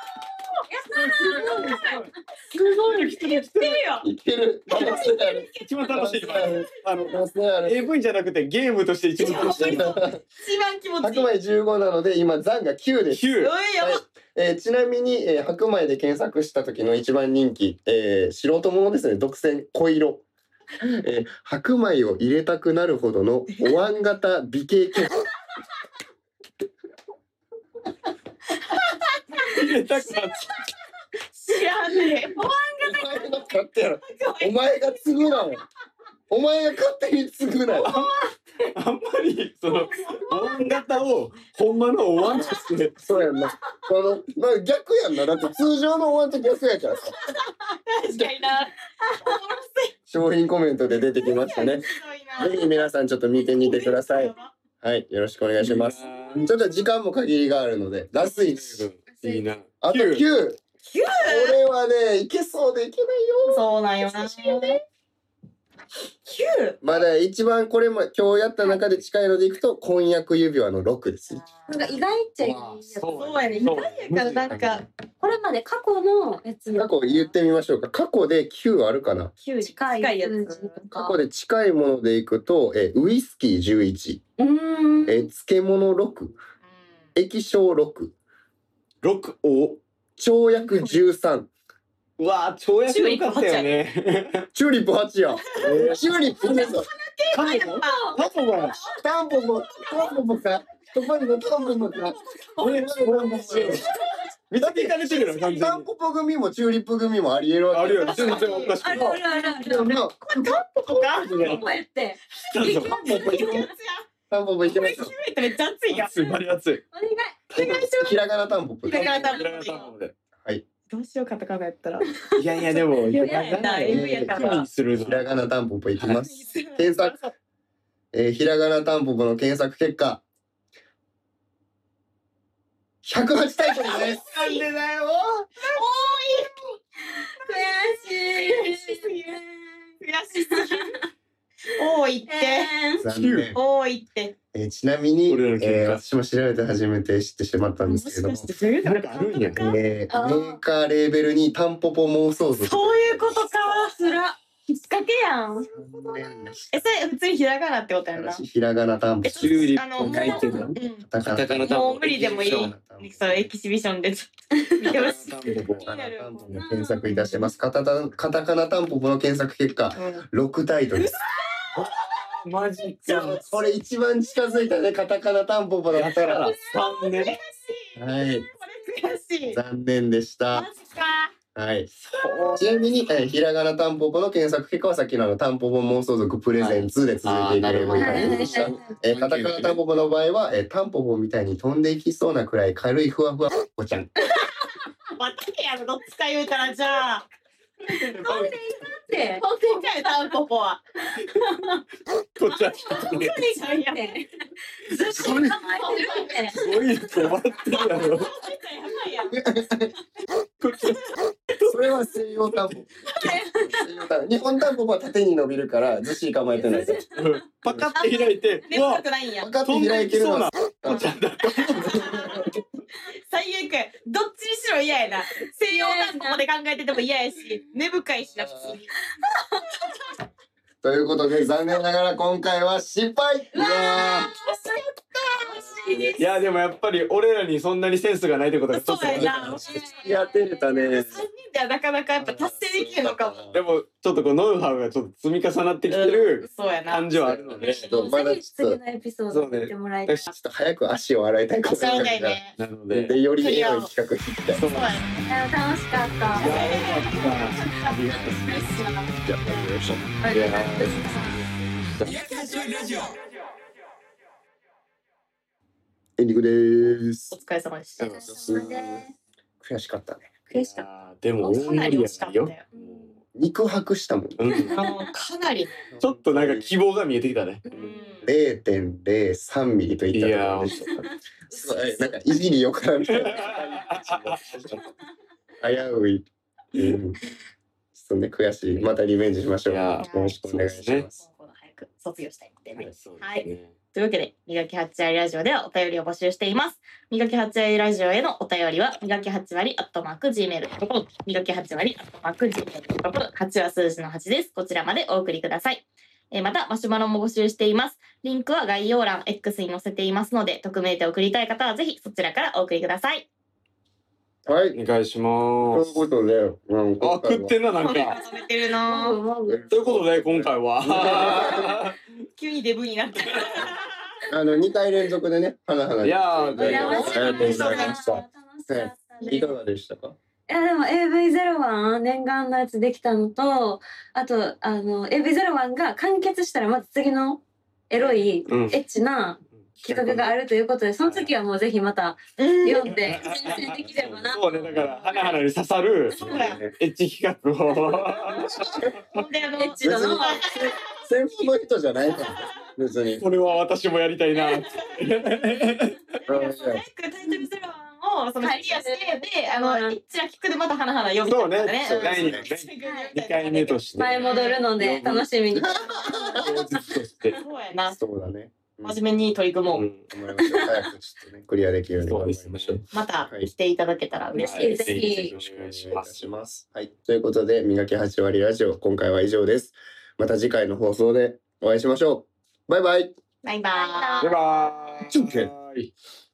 すごい来てる来てる。 いるよ。 いける。 一番楽しい。あのあのエーブイ じゃなくてゲームとして一番楽しい。 一番気持ちいい。 白米じゅうごなので今残がきゅうです。 きゅう。 おいやはいえーちなみに、えー白米で検索した時の一番人気、えー素人ものですね、独占濃色、えー白米を入れたくなるほどのお椀型美形ケーキ入れたかった。 知らんねお前が勝手やろ。お前が継ぐなよ。お前が勝手に継ぐなよ。 あんまりそのお椀型をほんまのお椀としてそうやんな。そのまあ逆やんな。だって通常のお椀と逆やからさ。 確かにな。 商品コメントで出てきましたね。ぜひ皆さんちょっと見てみてください。はい、よろしくお願いします。ちょっと時間も限りがあるので、ラスいち。 いいな。 あときゅう。 きゅう。 これはね、いけそうでいけないよ。 そうなんよな。きゅう。 まだ一番これも今日やった中で近いのでいくと婚約指輪のろくですね。 なんか意外っちゃ意外やつ。 そうやね。意外やからなんかこれまで過去のやつ過去言ってみましょうか。過去できゅうあるかな。 きゅう近い近いや数つ字とか。 過去で近いものでいくと、えウイスキーじゅういち、 うーん。 え漬物ろく、液晶ろく、 六お。 跳躍じゅうさん、 うわー、跳躍良かったよね。 チューリップはちや。チューリップですよ。 タンポポタンポポや。 タンポポ、タンポポか。ここにもタンポポか。 俺俺も見つけかねてるな完全に。 タンポポ組もチューリップ組もありえるわけ。 あるよね。全然おかしくない。 あるあるあるある。 でもまあタンポポがこうやって。 タンポポいけます。タンポポいけます。 これきゅうめっちゃ熱いやん。 熱い、バリ熱い。 お願い。 ひらがなタンポポ。 ひらがなタンポポひらがなタンポポで。 どうしようカタカナやったら。 いやいやでもいやいやいやいやいやびっくりするひらがなタンポポいきます。検索。えー、ひらがなタンポポの検索結果。ひゃくはちタイトルです。 なんでだよ。 悔しい。 悔しすぎる。悔しすぎる。多いって。 残念。 多いって。 えー、ちなみに、 俺らの結果えー、私も調べて初めて知ってしまったんですけれども、 なんかあるんや。 えー、 あーメーカーレーベルにタンポポ妄想族。 そういうことか。 つら。引っ掛けやん。 え、それ普通にひらがなってことやんな。 ひらがなタンポえポ。 チューリップあのを書いてる。 うん。 カタカナタンポポ。 もう無理でもいい。そう、エキシビションでちょっと見てほしい。 カタカナタンポポで検索いたします。カタタンカタカナタンポポの検索結果、ろくタイトルです。 マジか。 これ一番近づいたね、カタカナタンポポだったら。は三年。 い。 これ悔しい。 残念でしたマ。ジか。 はい。ちなみに、えー、ひらがなタンポポの検索結果はさっきのあのタンポポ妄想族プレゼンツで続いていくというはい感じでした。えー、カタカナタンポポの場合は、えー、タンポポみたいに飛んでいきそうなくらい軽いふわふわぽちゃん。 待ってやるどっちか言うたらじゃあ。 って。 本当かよタンポポは。 こっちは。 何さんや。 ずっと構えてるって。 すごい止まってるやろ。 やばいやん。 こっちは。 それは西洋タンポポ。西洋タンポポ。日本タンポポは縦に伸びるからずっしり構えてないです。 パカって開いて。 でも深くないんや分。かって開いてるのは。 こっちゃんだ。 最悪。どっちにしろ嫌やな。西洋タンポポで考えてても嫌やし、根深いしな普通に。 ということで残念ながら今回は失敗。 うわいやでもやっぱり俺らにそんなにセンスがないってことが一つそうやな。 やってれたね。 三人ではなかなかやっぱ達成できるのかも。 でもちょっとこうノウハウがちょっと積み重なってきてるそうやな。 感じはあるので、 ちょっとまだちょっと次のエピソード見てもらいたい。 ちょっと早く足を洗いたいかもしれそうないから。 だよね。 なのでで。 よりエロい企画引きたい。 そうそうやね。 楽しかった。 いやよかった。ありがとう。じゃあよろしく。 ありがとうございます。 エンディングでーすお。疲れ様でした。 悔しかったね。 悔しかっあーでもかなり惜しかったよ。 肉薄したもん。 うんあのかなり。 ちょっとなんか希望が見えてきたね。 うん。 ゼロテンゼロさんミリといったところでした。すごいなんかいじりよからみたいな。危うい。うん。ちょっとね悔しい。またリベンジしましょう。 いやよろしくお願いします。 早く卒業したいってね。 そうはいですね。 というわけで、みがきはち割ラジオではお便りを募集しています。みがきはち割ラジオへのお便りは、みがきはち割アットマーク ジーメールドットコム、みがきはち割アットマーク ジーメールドットコム、はちは数字のはちです。こちらまでお送りください。えーまた、マシュマロも募集しています。リンクは概要欄 X に載せていますので、匿名で送りたい方はぜひそちらからお送りください。 はい。 お願いしというます。 ことで、うん、 あ、食ってんななんか。 食べてるなぁ。 ということで今回は。 急にデブになった。 あのにかい連続でね、花々 いやーお邪魔しました。 ありがとうございました。 楽しかった。 いかがでしたか？ いやでも エーブイゼロワン 念願のやつできたのと、あとあの エーブイゼロワン が完結したらまず次のエロい、 うんエッチな企画があるということで、その時はもうぜひまた読んで先生できればな。 そうね、だから花々に刺さるそうだよエッチ企画をほんであのエッチなの。 先方の人じゃないから別に。 これは私もやりたいな。 早くタイトルゼロワンをそのクリアしてであのエッチな曲でまた花々読みそうねたいね。 そう第二うん二回目として前戻るので楽しみに。 当日として。 そうやな。 そうだね。 真面目に取り組もう。 うん頑張りましょう。早くちょっとねクリアできるように頑張りましょう。 また来ていただけたら嬉しいです。 ぜひぜひよろしくお願いします。 お願いします。はい。ということで、磨きはち割ラジオ、今回は以上です。また次回の放送でお会いしましょう。バイバイ。 バイバーイ。 バイバーイ。